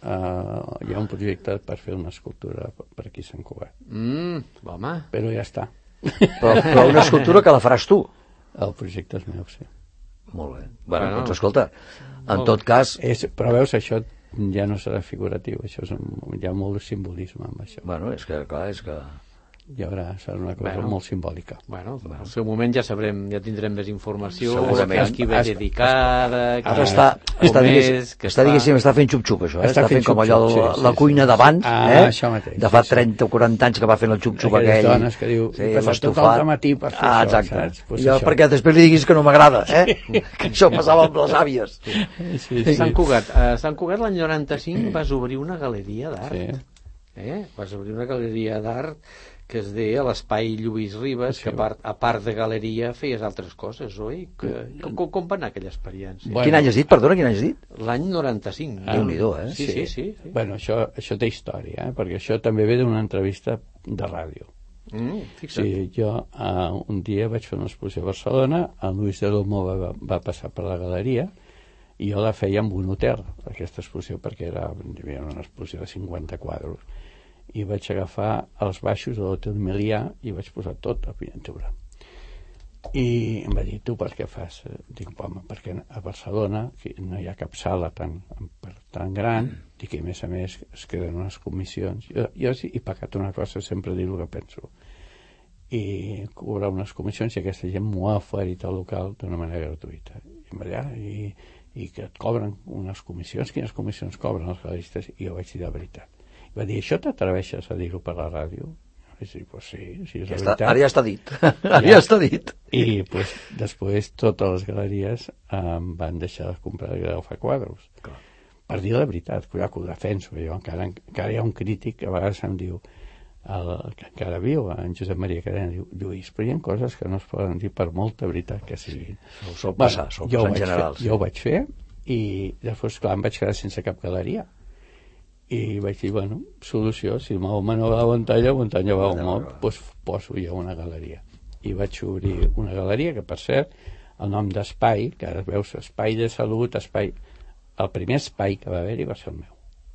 eh, hi ha un projecte per fer una escultura per aquí a Sant Cugat. Mm, home. Però ja està. Però, però una escultura que la faràs tu? El projecte és meu, sí. Molt bé. Bueno, bueno doncs escolta, en tot cas... És, però veus, això ja no serà figuratiu, això és un, hi ha molt de simbolisme amb això. Bueno, és que, clar, és que... hi haurà, serà una cosa Bueno. molt simbòlica. Bueno, al seu moment ja sabrem, ja tindrem més informació, Segurament. a qui ve dedicada, Ara està, està, diguéssim, que està, diguéssim, està fent xup-xup, això, eh? Està Està fent fent com allò, xup-xup, la, sí, la sí, cuina sí. d'abans, Ah, eh? això mateix, De fa sí, sí. trenta o quaranta anys que va fent el xup-xup Aquelles aquell. dones que diu, sí, he passat tot l'estofat. el matí per fer ah, això, exacte. saps? Pues jo, això. perquè després li diguis que no m'agrada, eh? Que això passava amb les àvies. Sí, sí. Sant Cugat, a Sant Cugat l'any noranta-cinc vas obrir una galeria d'art. Sí. Eh? Vas obrir una galeria d'art que es deia l'Espai Lluís Ribes, Sí. que a part, a part de galeria feies altres coses, oi? Que, com, com va anar aquella experiència? Bueno. Quin any has dit, perdona, quin any has dit? L'any noranta-cinc. Ah, Déu-n'hi-do, eh? Sí, sí, sí. sí. Bueno, això, això té història, eh? Perquè això també ve d'una entrevista de ràdio. Mm, fixa't. Sí, jo uh, un dia vaig fer una exposició a Barcelona, el Luis de l'Olmo va, va passar per la galeria i jo la feia amb un hotel, aquesta exposició, perquè era, hi havia una exposició de cinquanta quadros. I vaig agafar els baixos de l'Hotel Melià i vaig posar tot a pintura. I em va dir, tu per què fas? Dic, home, perquè a Barcelona no hi ha cap sala tan, tan gran, dic, i a més a més es queden unes comissions. Jo, jo he pagat una cosa, sempre dir el que penso. I cobrar unes comissions i aquesta gent m'ho ha oferit al local d'una manera gratuïta. I, em va dir, ah, i, i que et cobren unes comissions, quines comissions cobren els galeristes? I jo vaig dir de veritat. I va dir, això t'atreveixes a dir-ho per la ràdio? I vaig dir, pues sí, sí, és Ja la està, veritat. ara ja està dit. Ara ja està dit. I pues, després totes les galeries em van deixar de comprar i d'agafar quadros. Clar. Per dir la veritat, cuidado, que ho defenso. Jo encara, encara hi ha un crític que a vegades em diu, el, que encara viu, en Josep Maria Cadena, diu, Lluís, però hi ha coses que no es poden dir per molta veritat que siguin. Sol, sol passar, sol jo passar en general. Fer, jo ho vaig fer i després, clar, em vaig quedar sense cap galeria. I vaig dir, bueno, solució, si Mahoma no va a Montanya, Montanya va a Mahoma, doncs poso jo una galeria. I vaig obrir una galeria que, per cert, el nom d'espai, que ara veus, espai de salut, espai... El primer espai que va haver-hi va ser el meu.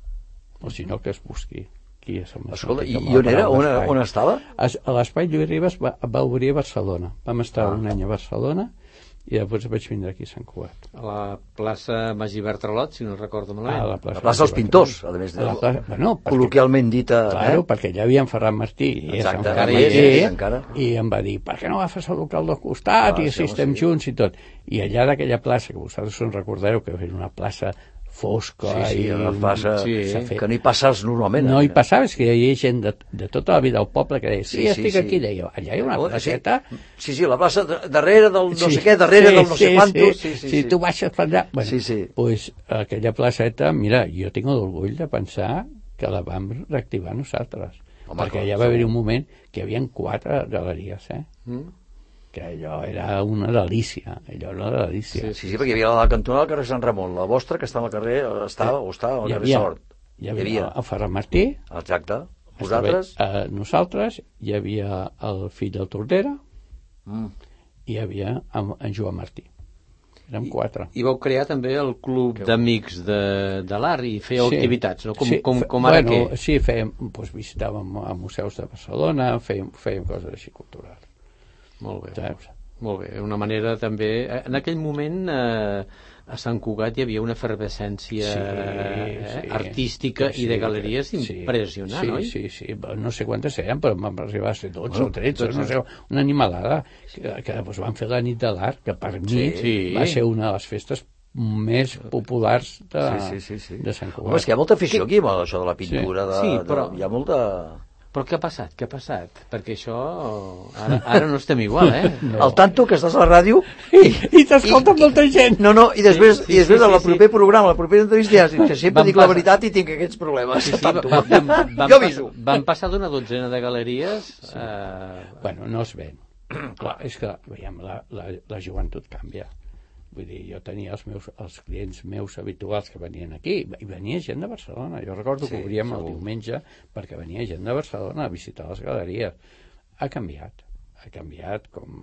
O si no, que es busqui. Qui és el meu. Escolta, i, i on era? On, on estava? A l'Espai Lluís Ribes va, va obrir a Barcelona. Vam estar ah. un any a Barcelona i després vaig vindre aquí a Sant Cugat. A la plaça Magí Bertralot, si no recordo malament. Ah, la plaça, la plaça dels Pintors, a més de, plaça, bueno, perquè, col·loquialment dita. Claro, eh? perquè ja havia en Ferran Martí i exacte, Ferran és, Martí, és, encara. I em va dir, per què no agafes el local del costat ah, i així estem sí. junts i tot. I allà d'aquella plaça, que vosaltres us recordareu que era una plaça fosca sí, sí, i una plaça sí. que no hi passaves normalment. No hi passaves, que hi havia gent de, de tota la vida al poble que deia, sí, sí estic sí, aquí, sí. deia, allà hi ha una placeta. Sí, sí, la plaça darrere del no sí, sé què, darrere sí, del no sé sí, quantos. Sí, sí, sí, si sí. tu baixes per allà... Bueno, sí, sí. Pues aquella placeta, mira, jo tinc l'orgull de pensar que la vam reactivar nosaltres. Home, perquè allà va haver-hi un moment que hi havia quatre galeries, eh? Mm. que allò era una delícia, allò era una delícia. Sí, sí, sí, perquè hi havia la cantonada del carrer Sant Ramon, la vostra, que està al carrer, estava, o està al carrer Sort. Hi havia, hi havia el Ferran Martí. Exacte. Vosaltres? Eh, nosaltres, hi havia el fill del Tordera, mm. i hi havia en, en Joan Martí. Érem quatre. I vau crear també el club d'amics de, de l'art i fèieu sí. activitats, no? Com, sí, com, com ara bueno, què? Sí, fèiem, doncs, visitàvem a museus de Barcelona, fèiem, fèiem coses així culturals. Molt bé, Saps? molt bé. Una manera també... En aquell moment eh, a Sant Cugat hi havia una efervescència sí, eh, sí, artística sí, i de galeries sí, impressionant, sí, oi? Sí, sí, sí. No sé quantes eren, però vam arribar a ser dotze bueno, o tretze, no sé, una animalada que, que doncs, van fer la nit de l'art, que per mi sí, sí. va ser una de les festes més populars de, sí, sí, sí, sí. de Sant Cugat. Home, és que hi ha molta afició aquí amb això de la pintura, sí. de, sí, però... de, hi ha molta... Però què ha passat? Què ha passat? Perquè això... Ara, ara no estem igual, eh? No. El tanto que estàs a la ràdio... I, i t'escolta molta gent. No, no, i després, sí, sí, i després sí, en el sí, proper sí. programa, el proper entrevista, ja, que sempre van dic la veritat i tinc aquests problemes. Sí, sí, tanto, van, van, van, jo aviso. Van passar d'una dotzena de galeries... Sí. Eh... Bueno, no es ven. Clar, és que, veiem, la, la, la joventut canvia. Vull dir, jo tenia els meus els clients meus habituals que venien aquí, i venia gent de Barcelona. Jo recordo sí, que obríem segur. el diumenge perquè venia gent de Barcelona a visitar les galeries. Ha canviat, ha canviat, com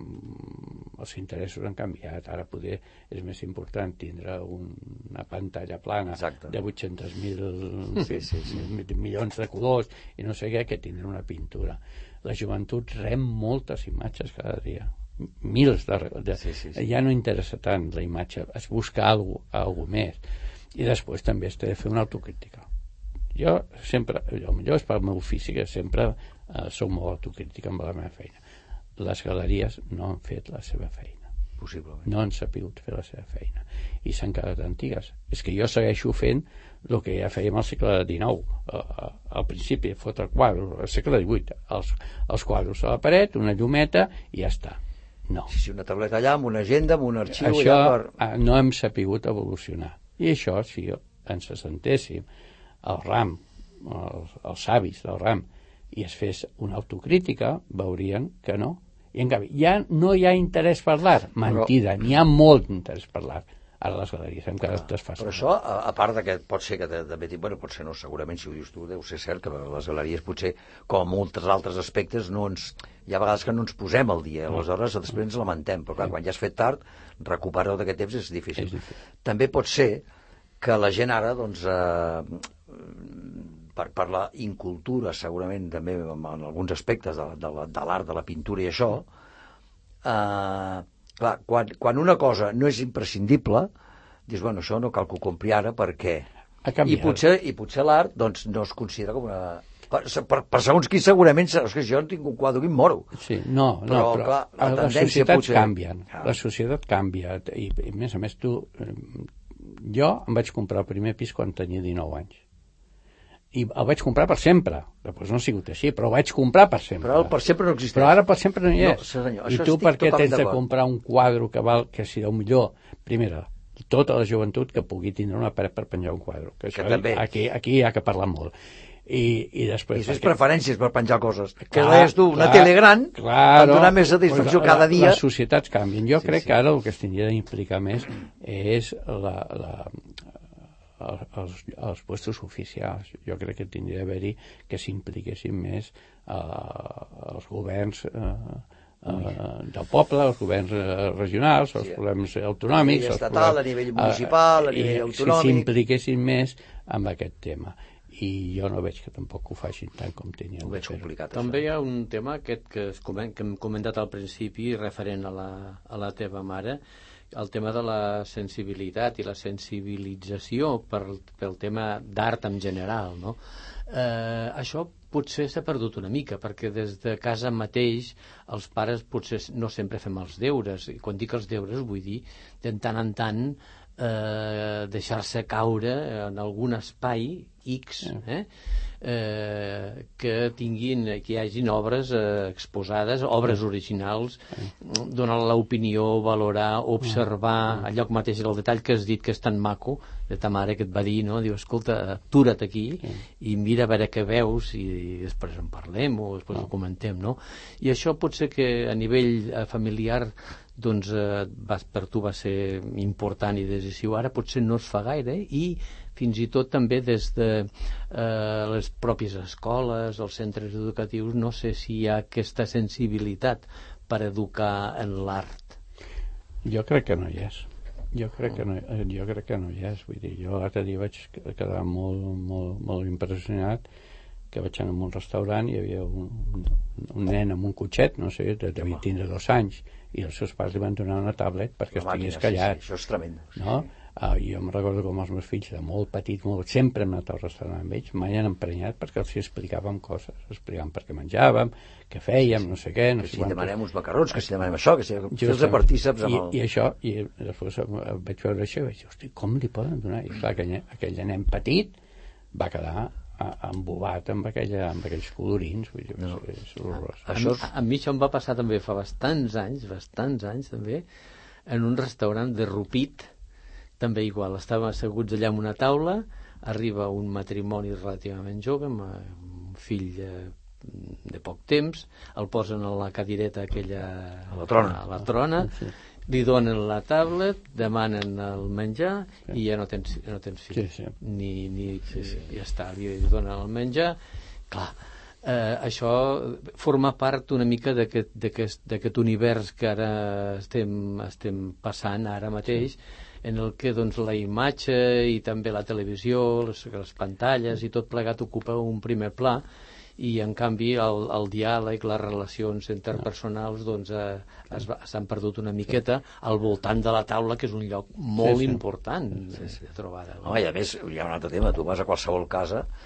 els interessos han canviat. Ara poder és més important tindre un, una pantalla plana Exacte. de vuit-cents mil sí, sí, sí. milions de colors i no sé què, que tindre una pintura. La joventut rem moltes imatges cada dia. Mils de, de sí, sí, sí. ja no interessa tant la imatge, es busca alguna cosa més i després també es té de fer una autocrítica. Jo sempre, jo, jo és pel meu ofici que sempre eh, soc molt autocrític amb la meva feina. Les galeries no han fet la seva feina. Possiblement. No han sabut fer la seva feina. I s'han quedat antigues. És que jo segueixo fent el que ja fèiem al segle dinou. Al principi, fotre quadros, al segle divuit. Els, els quadros a la paret, una llumeta i ja està. No. Sí, sí, una tauleta allà, amb una agenda, amb un arxiu... Això per... no hem sapigut evolucionar. I això, si ens assentéssim al ram, els, els savis del ram, i es fes una autocrítica, veurien que no. I en canvi, ja no hi ha interès per l'art. Mentida, però... n'hi ha molt interès per l'art. Ara les galeries hem quedat desfasades. Però això, a, a part de que pot ser que també... Bueno, pot ser no, segurament, si ho dius tu, deu ser cert que les galeries potser, com molts altres aspectes, no ens... Hi ha vegades que no ens posem al dia, aleshores després ens lamentem, però clar, quan ja has fet tard, recuperar-ho d'aquest temps és difícil. és difícil. També pot ser que la gent ara, doncs... Eh, Per, per la incultura, segurament, també en alguns aspectes de, de, de l'art, de la pintura i això, eh, clar, quan, quan una cosa no és imprescindible, dius, bueno, això no cal que ho compri ara perquè... I potser, i potser l'art doncs, no es considera com una... Per, per, per segons qui segurament, és que jo no tinc un quadre que em moro. Sí, no, però, no, però clar, la les societats potser... canvien, ah. la societat canvia, i, i a més a més tu... Jo em vaig comprar el primer pis quan tenia dinou anys. I el vaig comprar per sempre. Després no ha sigut així, però el vaig comprar per sempre. Però el per sempre no existeix. Però ara per sempre no hi és. No, senyor, I tu per què tens de comprar un quadre que val, que si el millor, primera, tota la joventut que pugui tindre una paret per penjar un quadre. Que, això, que també. Aquí, aquí hi ha que parlar molt. I, i després... I les preferències per penjar coses. Clar, que és tu, una clar, tele gran, claro, per donar més satisfacció pues, cada dia. Les societats canvien. Jo sí, crec sí. que ara el que es tindria d'implicar més és la... la Els, els puestos oficials. Jo crec que tindria d'haver-hi que s'impliquessin més eh, els governs eh, eh, del poble, els governs eh, regionals, els sí. governs autonòmics, a nivell estatal, governs, a nivell municipal, eh, a nivell autonòmic. Si s'impliquessin més amb aquest tema. I jo no veig que tampoc ho facin tant com tenien. Ho veig complicat. També hi ha un tema aquest que, es coment, que hem comentat al principi, referent a la, a la teva mare, el tema de la sensibilitat i la sensibilització per, pel tema d'art en general, no? Eh, això potser s'ha perdut una mica, perquè des de casa mateix els pares potser no sempre fem els deures, i quan dic els deures vull dir de tant en tant eh, deixar-se caure en algun espai X, eh? Eh, que tinguin, que hi hagin obres eh, exposades, obres originals, donar l'opinió, valorar, observar, al lloc mateix del detall que has dit que és tan maco, de ta mare que et va dir, no? Diu, escolta, atura't aquí i mira a veure què veus i, i després en parlem o després ho comentem, no? I això potser que a nivell eh, familiar doncs eh, per tu va ser important i decisiu, ara potser no es fa gaire i fins i tot també des de eh, les pròpies escoles, els centres educatius, no sé si hi ha aquesta sensibilitat per educar en l'art. Jo crec que no hi és. Jo crec que no, jo crec que no hi és. Vull dir, jo l'altre dia vaig quedar molt, molt, molt impressionat que vaig anar a un restaurant i hi havia un, un, un nen amb un cotxet, no sé, devia tindre dos anys, i els seus pares li van donar una tablet perquè estigués callat. Sí, sí, això és tremend. No? Sí. Ah, jo em recordo com els meus fills de molt petits, molt, sempre hem anat al restaurant amb ells, mai han emprenyat perquè els explicàvem coses, explicàvem per què menjàvem, què fèiem, no sé què, no que sé si demanem uns macarrons, que si demanem això, que si fes de partíceps amb el... I, i això, i després vaig veure això i vaig dir, hosti, com li poden donar? I clar, aquell, aquell nen petit va quedar embobat amb, aquella, amb aquells colorins, vull dir, no. és, és horrorós. A, a, a mi això em va passar també fa bastants anys, bastants anys també, en un restaurant de Rupit, també igual, estàvem asseguts allà en una taula, arriba un matrimoni relativament jove, amb un fill de, de poc temps, el posen a la cadireta aquella... A la trona. A la trona, sí. Li donen la tablet, demanen el menjar sí. I ja no tens, no tens fill. Sí, sí. Ni, ni, sí, sí. Ja està, li donen el menjar. Clar, eh, això forma part una mica d'aquest univers que ara estem, estem passant ara mateix, sí. En el que doncs, la imatge i també la televisió, les, les pantalles i tot plegat ocupa un primer pla i en canvi el, el diàleg, les relacions interpersonals doncs, eh, s'han perdut una miqueta al voltant de la taula, que és un lloc molt sí, sí. important sí, sí. de trobada. No, i a més hi ha un altre tema, tu vas a qualsevol casa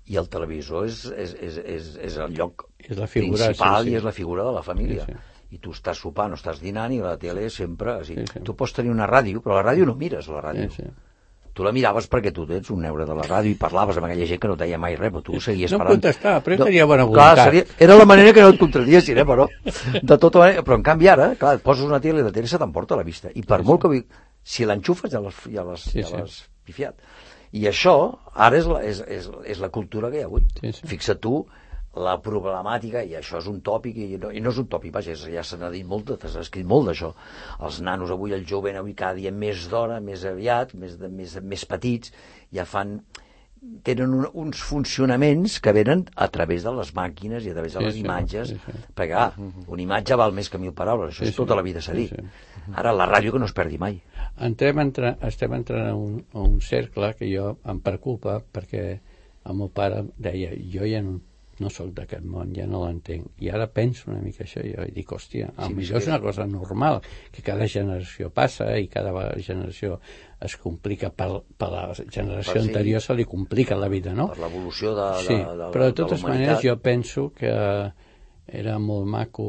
i el televisor és, és, és, és, és el lloc és la figura, principal sí, sí. i és la figura de la família. Sí, sí. I tu estàs sopant o estàs dinant i la tele sempre... O sigui, sí, sí. Tu pots tenir una ràdio, però la ràdio no mires la ràdio. Sí, sí. Tu la miraves perquè tu ets un neure de la ràdio i parlaves amb aquella gent que no deia mai res, però tu seguies no parlant. No contestava, però no, tenia bona voluntat. Clar, seria, era la manera que no et contradiessin, eh, però de tota manera, però en canvi ara, clar, et poses una tele i la tele se t'emporta la vista. I per sí, molt que... Si l'enxufes ja l'has ja sí, ja sí. pifiat. I això, ara és la, és, és, és la cultura que hi ha avui. Sí, sí. Fixa't tu la problemàtica, i això és un tòpic, i no, i no és un tòpic, vaja, ja se n'ha dit molt, s'ha escrit molt d'això. Els nanos avui, el jovent avui cada dia més d'hora, més aviat, més, de, més, més petits, ja fan... tenen un, uns funcionaments que venen a través de les màquines i a través de les sí, imatges, sí, sí. perquè ah, una imatge val més que mil paraules, això sí, és tota la vida s'ha dit. Sí, sí. Ara la ràdio que no es perdi mai. Entrem entra, estem entrant a un, a un cercle que jo em preocupa perquè el meu pare deia, jo ja no no sóc d'aquest món, ja no l'entenc. I ara penso una mica això, jo, i dic, hòstia, sí, potser és una cosa normal, que cada generació passa i cada generació es complica, per, per la generació per, sí. anterior se li complica la vida, no? Per l'evolució de, sí, de, de, però de totes maneres jo penso que era molt maco.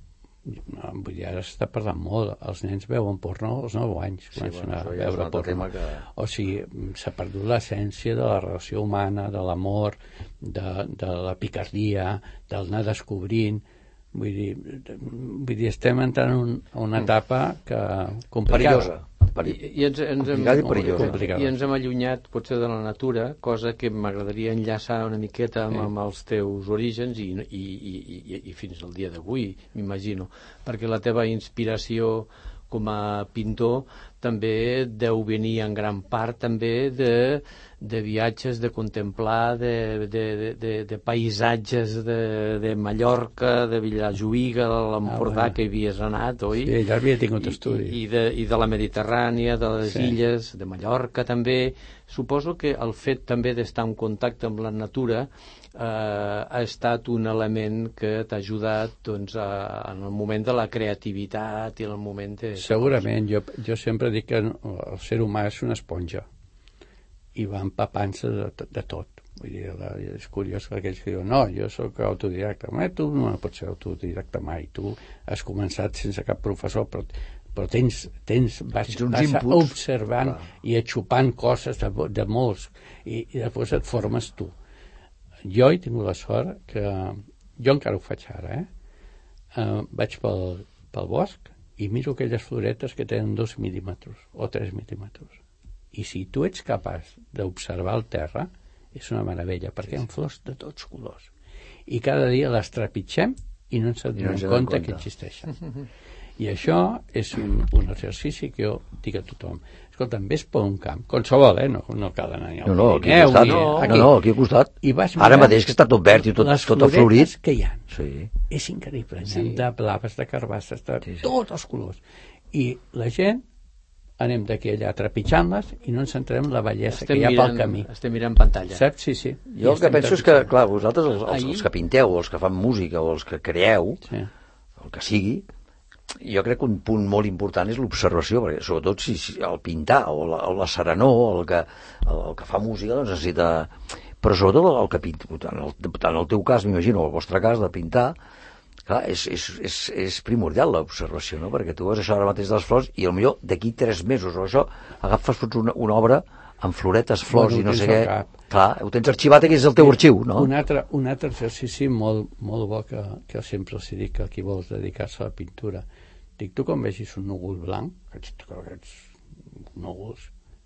Vull dir, ara s'està parlant molt, els nens veuen porno als nou anys, sí, comencen bueno, a veure porno que... o sigui, s'ha perdut l'essència de la relació humana, de l'amor, de, de la picardia, del anar descobrint. Vull dir, vull dir estem entrant en un, una etapa que complicada. I, i, ens, ens hem, i, i ens hem allunyat potser de la natura, cosa que m'agradaria enllaçar una miqueta amb, amb els teus orígens i, i, i, i, i fins al dia d'avui, m'imagino, perquè la teva inspiració com a pintor també deu venir en gran part també de, de viatges, de contemplar, de, de, de, de paisatges de, de Mallorca, de Vilajuïga, de l'Empordà, ah, bueno. que hi havies anat, oi? Sí, ja havia tingut estudi. I, i, de, I de la Mediterrània, de les sí. illes, de Mallorca també. Suposo que el fet també d'estar en contacte amb la natura eh, ha estat un element que t'ha ajudat doncs, a, en el moment de la creativitat i en el moment de... Segurament, jo, jo sempre dic que el ser humà és una esponja i va empapant-se de, de tot. Vull dir, la, és curiós que aquells que diuen no, jo sóc autodidacte. Eh, tu no pots ser autodidacte mai, tu has començat sense cap professor, però, però tens, tens vas, vas observant clar. I xupant coses de, de molts i, i després et formes tu. Jo he tingut la sort que jo encara ho faig ara, eh? Uh, vaig pel, pel bosc i miro aquelles floretes que tenen dos mil·límetres o tres mil·límetres. I si tu ets capaç d'observar el terra, és una meravella, perquè hi ha flors de tots colors. I cada dia les trepitgem i no ens adonem no compte que existeixen. I això és un, un exercici que jo dic a tothom. Escolta, vés per un camp, qualsevol, eh? No, no cal anar al no, no, aquí al costat, no, aquí. no, no, aquí al costat. I ara mateix que està tot verd i tot, tot aflorit. Les que hi ha. Sí. És increïble. Sí. De blaves, de carbasses, de sí, sí. tots els colors. I la gent anem d'aquí allà trepitjant-les i no ens centrem en la bellesa estem que hi ha mirant, pel camí. Estem mirant pantalla. Saps? Sí, sí. Jo el que penso és que, clar, vosaltres, els, els, els que pinteu, els que fan música o els que creeu, sí. el que sigui, jo crec que un punt molt important és l'observació, perquè sobretot si, si el pintar o la, o la serenor, el que, el, el que fa música, doncs necessita... Però sobretot el que pinta, en el, en el teu cas, m'imagino, el vostre cas de pintar, clar, és, és, és, és primordial l'observació, no? Perquè tu veus això ara mateix de les flors i potser d'aquí tres mesos o això agafes una, una obra amb floretes, flors bueno, i no sé què. Clar, ho tens arxivat, que és el teu sí. arxiu, no? Un altre, un altre exercici molt, molt bo que, que sempre els dic a qui vols dedicar-se a la pintura. Dic, tu quan vegis un núvol blanc, aquests, aquests núvols,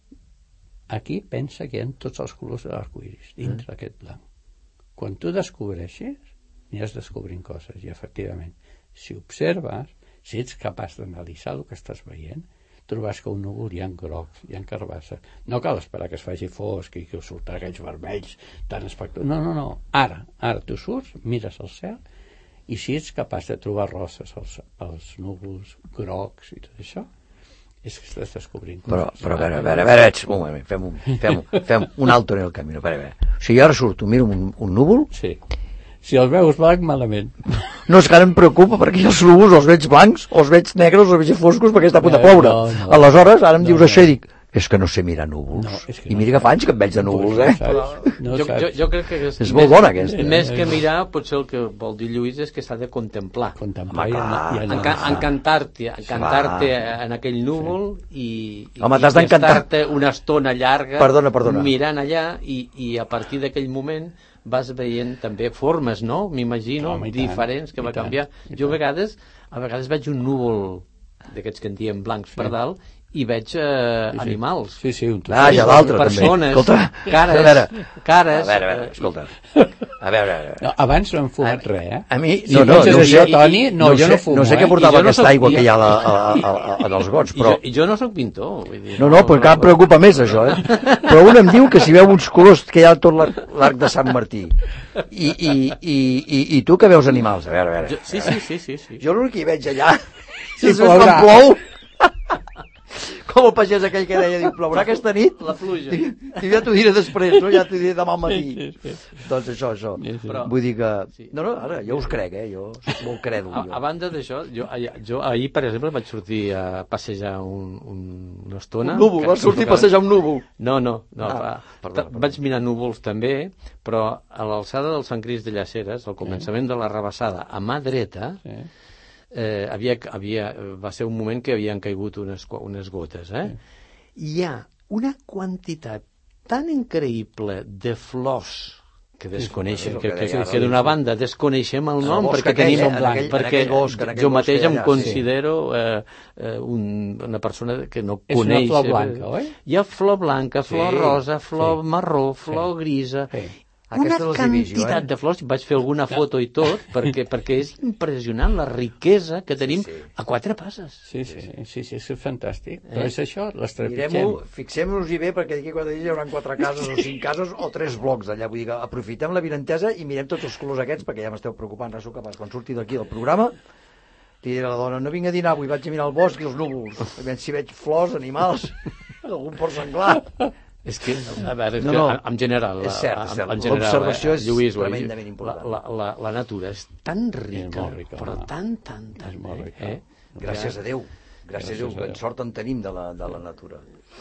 aquí pensa que hi ha tots els colors de l'arcoiris dintre mm. aquest blanc. Quan tu descobreixis, aniràs descobrint coses, i efectivament, si observes, si ets capaç d'analitzar el que estàs veient, trobaràs que un núvol hi ha grocs, hi ha carbasses. No cal esperar que es faci fosc i que surten aquells vermells tan espectaculars. No, no, no. Ara, ara tu surts, mires el cel, i si ets capaç de trobar rosses als, als núvols grocs i tot això, és que estàs descobrint coses. Però, però a veure, a veure, a veure, un moment, fem un, fem, fem un alto en el camí. A veure, a veure. O sigui, jo ara surto, miro un, un núvol... Sí. Si els veus blanc, malament. No, és que ara em preocupa, perquè els núvols els veig blancs, o els veig negres, o els veig foscos, perquè està a punt de ploure. No, no, Aleshores, ara em no, dius no. això i dic, És que no sé mirar núvols. No, és que I no mira que fa anys que em veig de núvols, eh? Però, no jo, jo, jo crec que és, és molt bona, aquesta. Més que mirar, potser el que vol dir Lluís és que s'ha de contemplar. Contemplar Home, i, clar, i Enca encantar-te encantar-te en aquell núvol i, i, Home, i t'has d'encantar. estar-te una estona llarga Perdona, perdona. mirant allà i, i a partir d'aquell moment vas veient també formes, no? M'imagino, Home, i tant, diferents que i va tant, canviar. i Jo a tant. vegades, a vegades veig un núvol d'aquests que en diem blancs per dalt i veig eh, sí. animals. Sí, sí, un Ah, i a l'altre, també. Persones, Escolta, cares, a veure, cares... a veure, a veure, escolta. A veure, a veure. No, abans no hem fumat A- res, eh? A mi, Si no, no, penses no això, sé, Toni, no, jo sé, no fumo, no sé què eh? portava I jo no aquesta soc- aigua i- que hi ha a, la, a, a, a, en els gots, I però... jo, I jo no sóc pintor. Vull dir, No, no, però encara em preocupa més, això, eh? Però un em diu que si veu uns colors que hi ha a tot l'arc l'arc de Sant Martí i, i, i, i, i tu que veus animals, a veure, a veure. Jo, sí, sí, sí, sí, sí. Jo l'únic que hi veig allà Sí, és quan plourà. plou. Com el pagès aquell que deia, diu, plourà aquesta nit? La pluja. I, i ja t'ho diré després, no? Ja t'ho diré demà al matí. Sí, sí, sí. Doncs això, això. Sí, sí. Però, vull dir que... Sí. No, no, ara, jo us crec, eh? Jo soc molt crèdul. A, Jo. a banda d'això, jo, ahir- jo ahir, per exemple, vaig sortir a passejar un, un, una estona. Un núvol, que- vas sortir a que- passejar un núvol. No, no, no Ah, va, perdona, ta- perdona. vaig mirar núvols també, però a l'alçada del Sant Crist de Llaceres, al començament de la rebassada, a mà dreta, Sí. eh, havia, havia, va ser un moment que havien caigut unes, qua- unes gotes, eh? Hi ha una quantitat tan increïble de flors que desconeixem, és el que, que que, deia ara, que d'una sí. banda desconeixem el En el nom bosc perquè aquell, tenim eh? un En blanc, aquell- en perquè aquell bosc, en aquell jo bosc mateix que em hi ha, sí. considero eh, eh, un, una persona que no És una coneix. flor eh, blanca, oi? Hi ha flor blanca, flor Sí, rosa, flor sí. marró, flor grisa... Sí. Aquestes Una les he vist jo, quantitat eh? de flors, vaig fer alguna foto i tot, perquè, perquè és impressionant la riquesa que tenim sí. a quatre passes. Sí, sí, sí, sí, és fantàstic. Però Eh? és això, les trepitgem. Mirem-ho, fixem-nos-hi bé, perquè d'aquí quatre dies hi haurà quatre cases o cinc cases o tres blocs d'allà. Vull dir que aprofitem la vinentesa i mirem tots els colors aquests, perquè ja m'esteu preocupant, ara sóc capaç, quan surti d'aquí del programa, li diré a la dona, no vinc a dinar avui, vaig a mirar el bosc i els núvols, a veure si veig flors, animals, algun porc senglar. És que, a veure, és No, que, no. en general, És cert, és en- cert. en general, L'observació eh, és Lluís, ho ha dit, tremendament important. La, la, la, la natura és tan rica, molt rica, però home. tan, tan, tan, És molt rica. eh? Gràcies a Déu, gràcies a Déu, Gràcies a que Déu. sort en tenim de la, de la natura.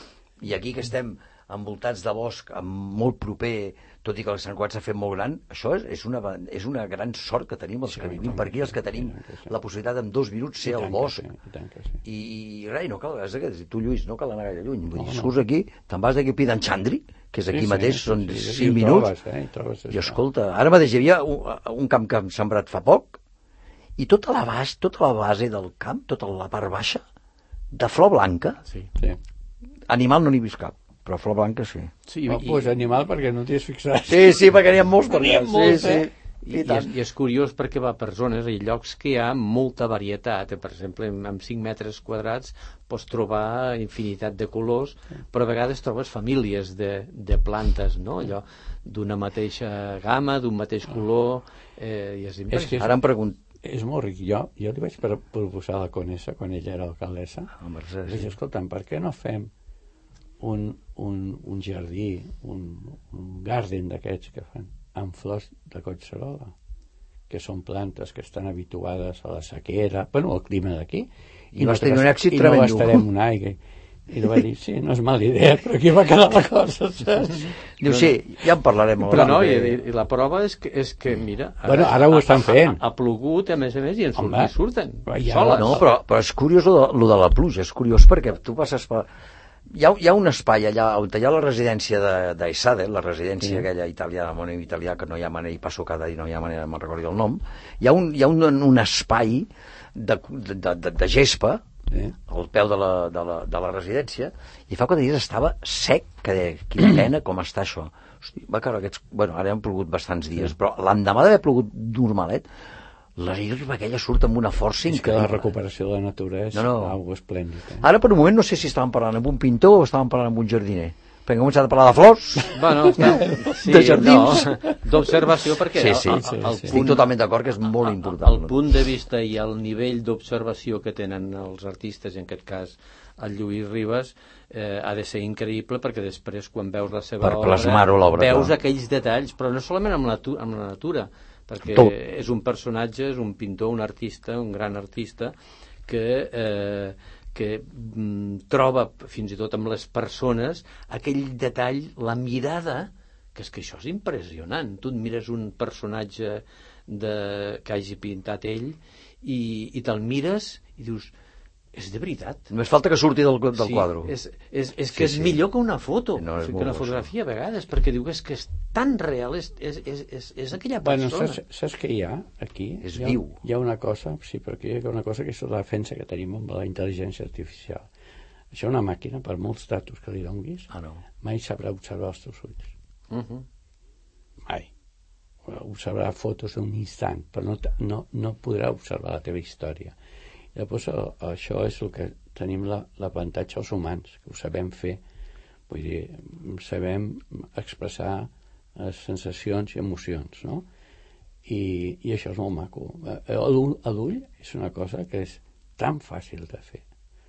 I aquí que estem envoltats de bosc, amb molt proper, tot i que el Sant Cugat s'ha fet molt gran, això és, és, una, és una gran sort que tenim els que vivim per aquí, els que tenim la possibilitat en dos minuts ser al bosc. Sí, i tant que sí. I, i res, no cal, és que, tu Lluís, no cal anar gaire lluny. Vull No, dir, no. surts aquí, te'n vas d'aquí a Pidanchandri, que és aquí Sí, sí, mateix, sí, són sí, sí, cinc i minuts, trobes, eh, i trobes i això. escolta, ara mateix hi havia un, un camp que hem sembrat fa poc, i tota la, base, tota la base del camp, tota la part baixa, de flor blanca, Sí. Sí. animal no n'hi he vist cap, però flor blanca sí. Sí, Oh, i, pues animal perquè no t'hi has fixat. Sí, sí, perquè n'hi ha molts per N'hi ha allà, molts, sí, eh? sí. I, i, és, I és curiós perquè va per zones i llocs que hi ha molta varietat. Per exemple, en- amb cinc metres quadrats pots trobar infinitat de colors, però a vegades trobes famílies de, de plantes, no? Allò d'una mateixa gamma, d'un mateix color, eh, i és És que impressionant. Ara em pregunto, és molt ric. Jo, jo li vaig per- proposar a la Conessa, quan ella era alcaldessa, a Mercè, vaig dir, escolta'm, per què no fem un, un, un jardí, un, un garden d'aquests que fan, amb flors de collserola, que són plantes que estan habituades a la sequera, bueno, al clima d'aquí, I vas tenir un èxit i tremendo. no gastarem un aigua. I li va dir, sí, no és mala idea, però aquí va quedar la cosa, saps? diu, sí, ja en parlarem. Però no, i, perquè- i la prova és que, és que mira... Bueno, ara ho estan fent. Ha, ha plogut, a més a més, i ens Home, surten. ja soles. No, però, però és curiós lo de, lo de la pluja, és curiós perquè tu passes per... Hi ha, hi ha un espai allà on hi ha la residència d'Aissade, la residència Sí. aquella italiana, amb un italià que no hi ha manera, i passo cada dia, no hi ha manera, me'n recordi el nom, hi ha un, hi ha un, un espai de, de, de, de gespa, Sí. al peu de la, de, la, de la residència, i fa quatre dies estava sec, que deia, quina pena, com està això. Hosti, va caure aquests... Bueno, ara han plogut bastants dies, però l'endemà d'haver plogut normalet, l'herba aquella surt amb una força És que la increïble. recuperació de la natura és No, no. algo esplèndid. Eh? Ara per un moment no sé si estaven parlant amb un pintor o estaven parlant amb un jardiner, perquè hem començat a parlar de flors, Bueno, està... sí, de jardins. no, d'observació, perquè Sí, sí, el, sí, el, el sí. estic punt, totalment d'acord que és molt el important. punt de vista i el nivell d'observació que tenen els artistes, i en aquest cas el Lluís Ribas, eh, ha de ser increïble, perquè després quan veus la seva Per obra, plasmar-ho, l'obra, veus clar. aquells detalls, però no solament amb la, tu- amb la natura, perquè Tot. és un personatge, és un pintor, un artista, un gran artista, que, eh, que mm, troba, fins i tot amb les persones, aquell detall, la mirada, que és que això és impressionant. Tu et mires un personatge de, que hagi pintat ell i, i te'l mires i dius, és de veritat. Només falta que surti del, del sí, quadre. És, és, és que sí, és sí. millor que una foto, no, que una fotografia a vegades, perquè diu que és, que és tan real, és, és, és, és, és aquella persona. Bueno, saps, saps què hi ha aquí? És hi ha, viu. Hi ha una cosa, sí, perquè hi ha una cosa que és la defensa que tenim amb la intel·ligència artificial. Això una màquina, per molts datos que li donguis, ah, no. mai sabrà observar els teus ulls. Uh-huh. Mai. Observarà fotos d'un instant, però no, no, no podrà observar la teva història. Llavors, això és el que tenim l'avantatge als humans, que ho sabem fer. Vull dir, sabem expressar sensacions i emocions, no? I, i això és molt maco. L'ull és una cosa que és tan fàcil de fer,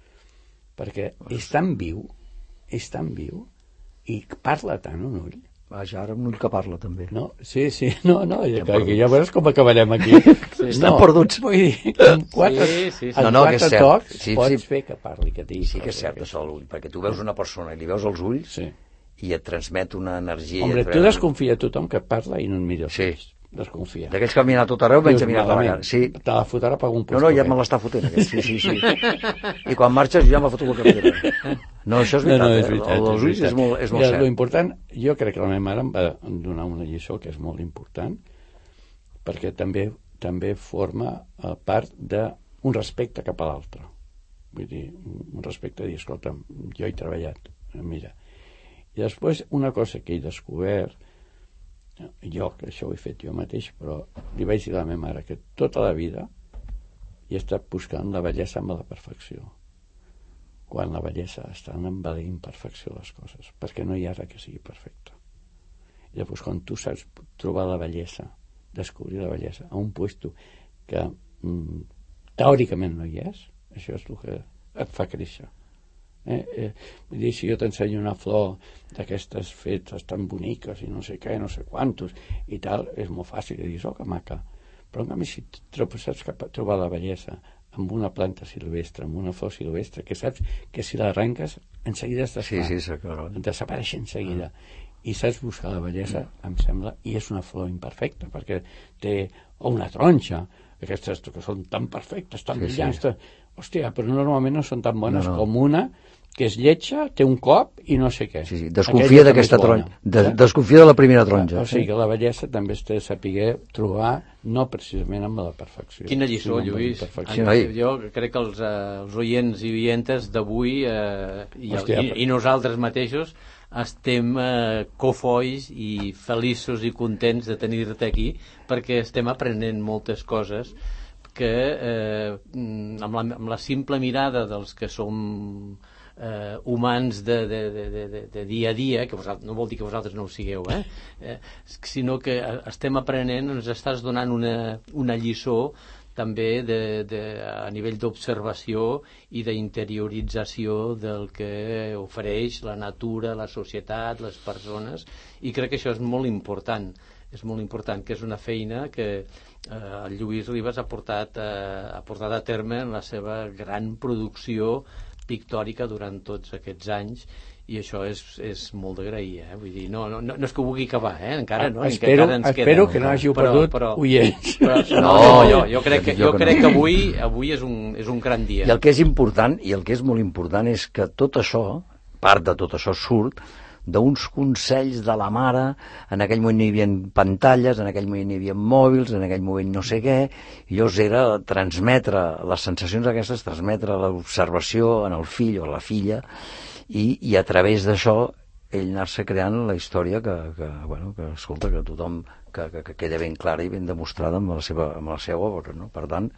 perquè és tan viu, és tan viu, i parla tant un ull. Vaja, ara un ull que parla, també. No, sí, sí, no, no, ja, que, que ja veuràs com acabarem aquí. Sí, estan no, perduts. Vull dir, amb quatre, sí, sí, sí. No, no, quatre que tocs sí, pots sí. fer que parli, que digui. Sí que és cert, això, l'ull, perquè tu veus una persona i li veus els ulls sí. i et transmet una energia... Hombre, tu desconfia tothom que parla i no et mira els sí. ulls. Desconfia. D'aquells que han mirat tot arreu, menys a mirar la cara. Sí. Te la fotrà per algun no, no, ja me l'està fotent, aquest. Sí, sí, sí. I quan marxes ja m'ha fotut la capella. No, això és veritat. No, no, és veritat, eh? Els ulls és molt, és molt ja, cert. Lo important, jo crec que la meva mare em va donar una lliçó que és molt important, perquè també també forma part d'un respecte cap a l'altre. Vull dir, un respecte de dir, escolta, jo he treballat, mira. I després, una cosa que he descobert, jo, que això ho he fet jo mateix, però li vaig dir a la meva mare que tota la vida he estat buscant la bellesa amb la perfecció, quan la bellesa està en la imperfecció de les coses, perquè no hi ha res que sigui perfecte. I llavors, quan tu saps trobar la bellesa, descobrir la bellesa a un puesto que mm, teòricament no hi és, això és el que et fa créixer. Eh, eh, vull dir, si jo t'ensenyo una flor d'aquestes fetes tan boniques i no sé què, no sé quantos i tal, és molt fàcil de dir, oh, que maca, però en canvi si saps trobar la bellesa amb una planta silvestre, amb una flor silvestre, que saps que si l'arrenques en seguida es desfà, sí, sí, claro. desapareix en seguida i saps buscar la bellesa, em sembla, i és una flor imperfecta perquè té, o una taronja, aquestes que són tan perfectes, tan sí, brillants, sí. Hòstia, però normalment no són tan bones no, no. com una que és lletja, té un cop i no sé què. Sí, sí. Desconfia d'aquesta taronja. De, desconfia de la primera taronja. O sigui que la bellesa també es té de saber trobar, no precisament amb la perfecció. Quina lliçó, Lluís. Sí, jo crec que els, uh, els oients i oientes d'avui uh, i, Hòstia, i, i nosaltres mateixos estem uh, cofois i feliços i contents de tenir-te aquí perquè estem aprenent moltes coses que eh, amb, la, amb la simple mirada dels que som eh, humans de, de, de, de, de dia a dia, que vosaltres, no vol dir que vosaltres no ho sigueu, eh? Eh, sinó que estem aprenent, ens estàs donant una, una lliçó també de, de, a nivell d'observació i d'interiorització del que ofereix la natura, la societat, les persones, i crec que això és molt important. És molt important, que és una feina que eh, el Lluís Ribas ha portat, eh, ha portat a terme en la seva gran producció pictòrica durant tots aquests anys, i això és, és molt d'agrair, eh? Vull dir, no, no, no és que ho vulgui acabar, eh? Encara no, espero, encara ens espero queda, que no hàgiu perdut però, oients. Però, no, no, jo, jo crec que, jo crec que avui, avui és, un, és un gran dia. I el que és important, i el que és molt important, és que tot això, part de tot això surt d'uns consells de la mare. En aquell moment no hi havia pantalles, en aquell moment no hi havia mòbils, en aquell moment no sé què, i llavors era transmetre les sensacions aquestes, transmetre l'observació en el fill o la filla, i, i a través d'això ell anar-se creant la història que, que, bueno, que escolta, que tothom que, que, que queda ben clara i ben demostrada amb la seva, amb la seva obra, no? Per tant,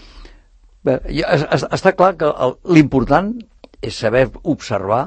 bé, ja, està clar que l'important és saber observar,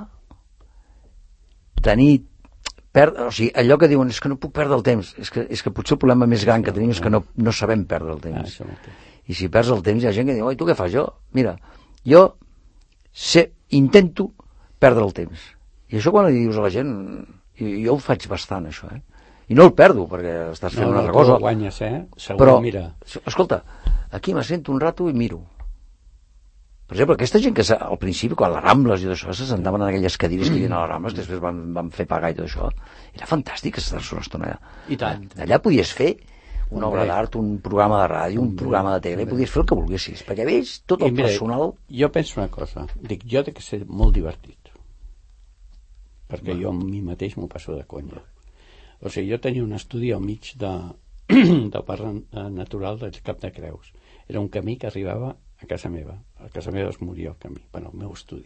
tenir, perdre, o sigui, allò que diuen és que no puc perdre el temps, és que, és que potser el problema més gran que tenim és que no, no sabem perdre el temps. I si perds el temps hi ha gent que diu, oi, tu què fas? Jo, mira, jo sé, intento perdre el temps. I això quan li dius a la gent, jo, jo ho faig bastant, això, eh? I no el perdo, perquè estàs fent no, una no, altra cosa. No, guanyes, eh? Segur, però, mira. Escolta, aquí m'assento un rato i miro. Per exemple, aquesta gent que al principi, quan les Rambles i tot això, se sentaven en aquelles cadires que hi havia a les Rambles, que després van, van fer pagar i tot això, era fantàstic estar-se una estona allà. I tant. Allà podies fer una obra d'art, un programa de ràdio, un programa de tele, podies fer el que volguessis, perquè veus tot el personal... Jo penso una cosa, dic, jo he de ser molt divertit, perquè jo a mi mateix m'ho passo de conya. O sigui, jo tenia un estudi al mig de, del parc natural del Cap de Creus. Era un camí que arribava a casa meva. A casa meva es moria el camí, bueno, el meu estudi.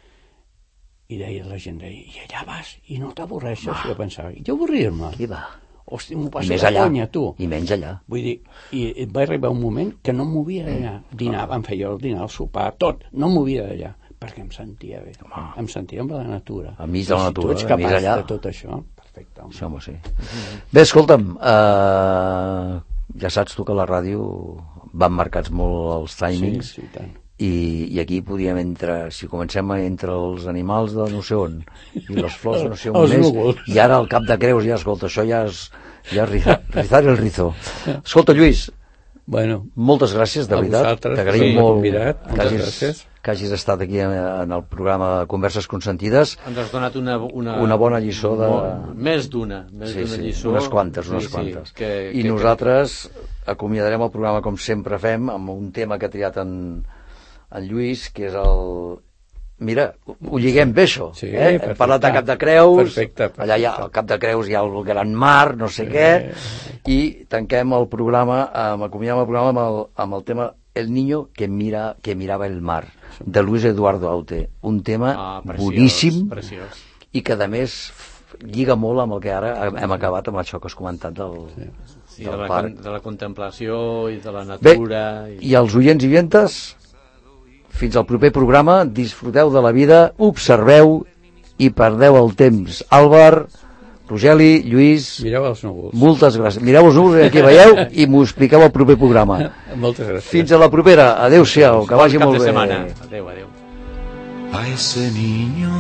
I deia la gent, deia, i allà vas, i no t'avorreixes? Ah. Jo pensava, i jo avorrir-me? Qui va? Hòstia, m'ho passo de conya, tu. I menys allà. Vull dir, i va arribar un moment que no em movia d'allà. Dinava, em feia el dinar, el sopar, tot. No em movia d'allà, perquè em sentia bé. Home. Em sentia amb la natura. A mig de la natura, si tu ets capaç allà. De tot això, perfecte. Home. Sí, home, sí. Mm-hmm. Bé, escolta'm, uh, ja saps tu que a la ràdio van marcats molt els timings. Sí, sí, tant. I, i aquí podíem entrar, si comencem entre els animals de no sé on i les flors de no sé on més, i ara al Cap de Creus, ja, escolta, això ja és, ja és rizar, rizar el rizo. Escolta, Lluís, bueno, moltes gràcies, de veritat, t'agraïm sí, molt convidat, que hagis, que hagis estat aquí en el programa Converses Consentides. Ens has donat una, una, una bona lliçó de... Més d'una, més sí, d'una sí, lliçó. Unes quantes, unes sí, quantes. Sí, que, I que, nosaltres que... acomiadarem el programa com sempre fem, amb un tema que ha triat en, en Lluís, que és el... Mira, ho lliguem bé, això. Sí, eh? Hem parlat de Cap de Creus, perfecte, perfecte. Allà hi ha, al Cap de Creus hi ha el Gran Mar, no sé sí. què, i tanquem el programa, amb, acomiadem el programa amb el, amb el tema El niño que, mira, que mirava el mar, de Luis Eduardo Aute. Un tema ah, preciós, boníssim, preciós. I que, a més, lliga molt amb el que ara hem acabat amb això que has comentat del, sí. del I de la, parc. De la contemplació i de la natura. Bé, i... i els oients i vientes, fins al proper programa, disfruteu de la vida, observeu i perdeu el temps. Àlvar, Rogeli, Lluís, mireu els núvols. Moltes gràcies. Mireu els núvols, aquí veieu, i m'ho expliqueu al proper programa. Moltes gràcies. Fins a la propera. Adéu-siau, que vagi molt bé. Adéu, adéu. A ese niño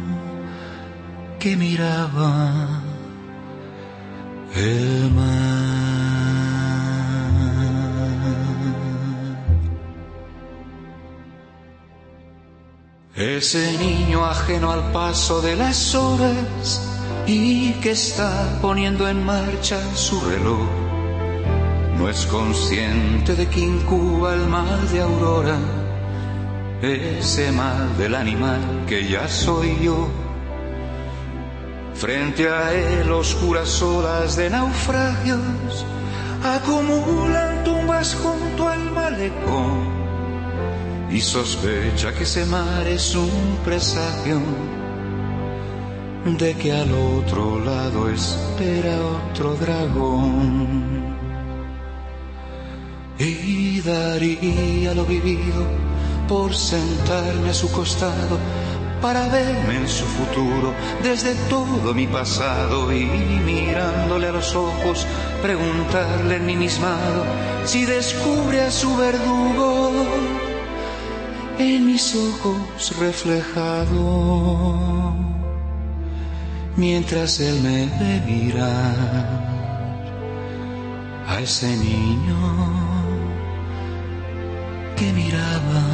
que miraba el mar. Ese niño ajeno al paso de las horas y que está poniendo en marcha su reloj, no es consciente de que incuba el mal de aurora, ese mal del animal que ya soy yo. Frente a él oscuras olas de naufragios acumulan tumbas junto al malecón y sospecha que ese mar es un presagio de que al otro lado espera otro dragón. Y daría lo vivido por sentarme a su costado para verme en su futuro desde todo mi pasado y mirándole a los ojos preguntarle ensimismado si descubre a su verdugo en mis ojos reflejado, mientras él me ve mirar a ese niño que miraba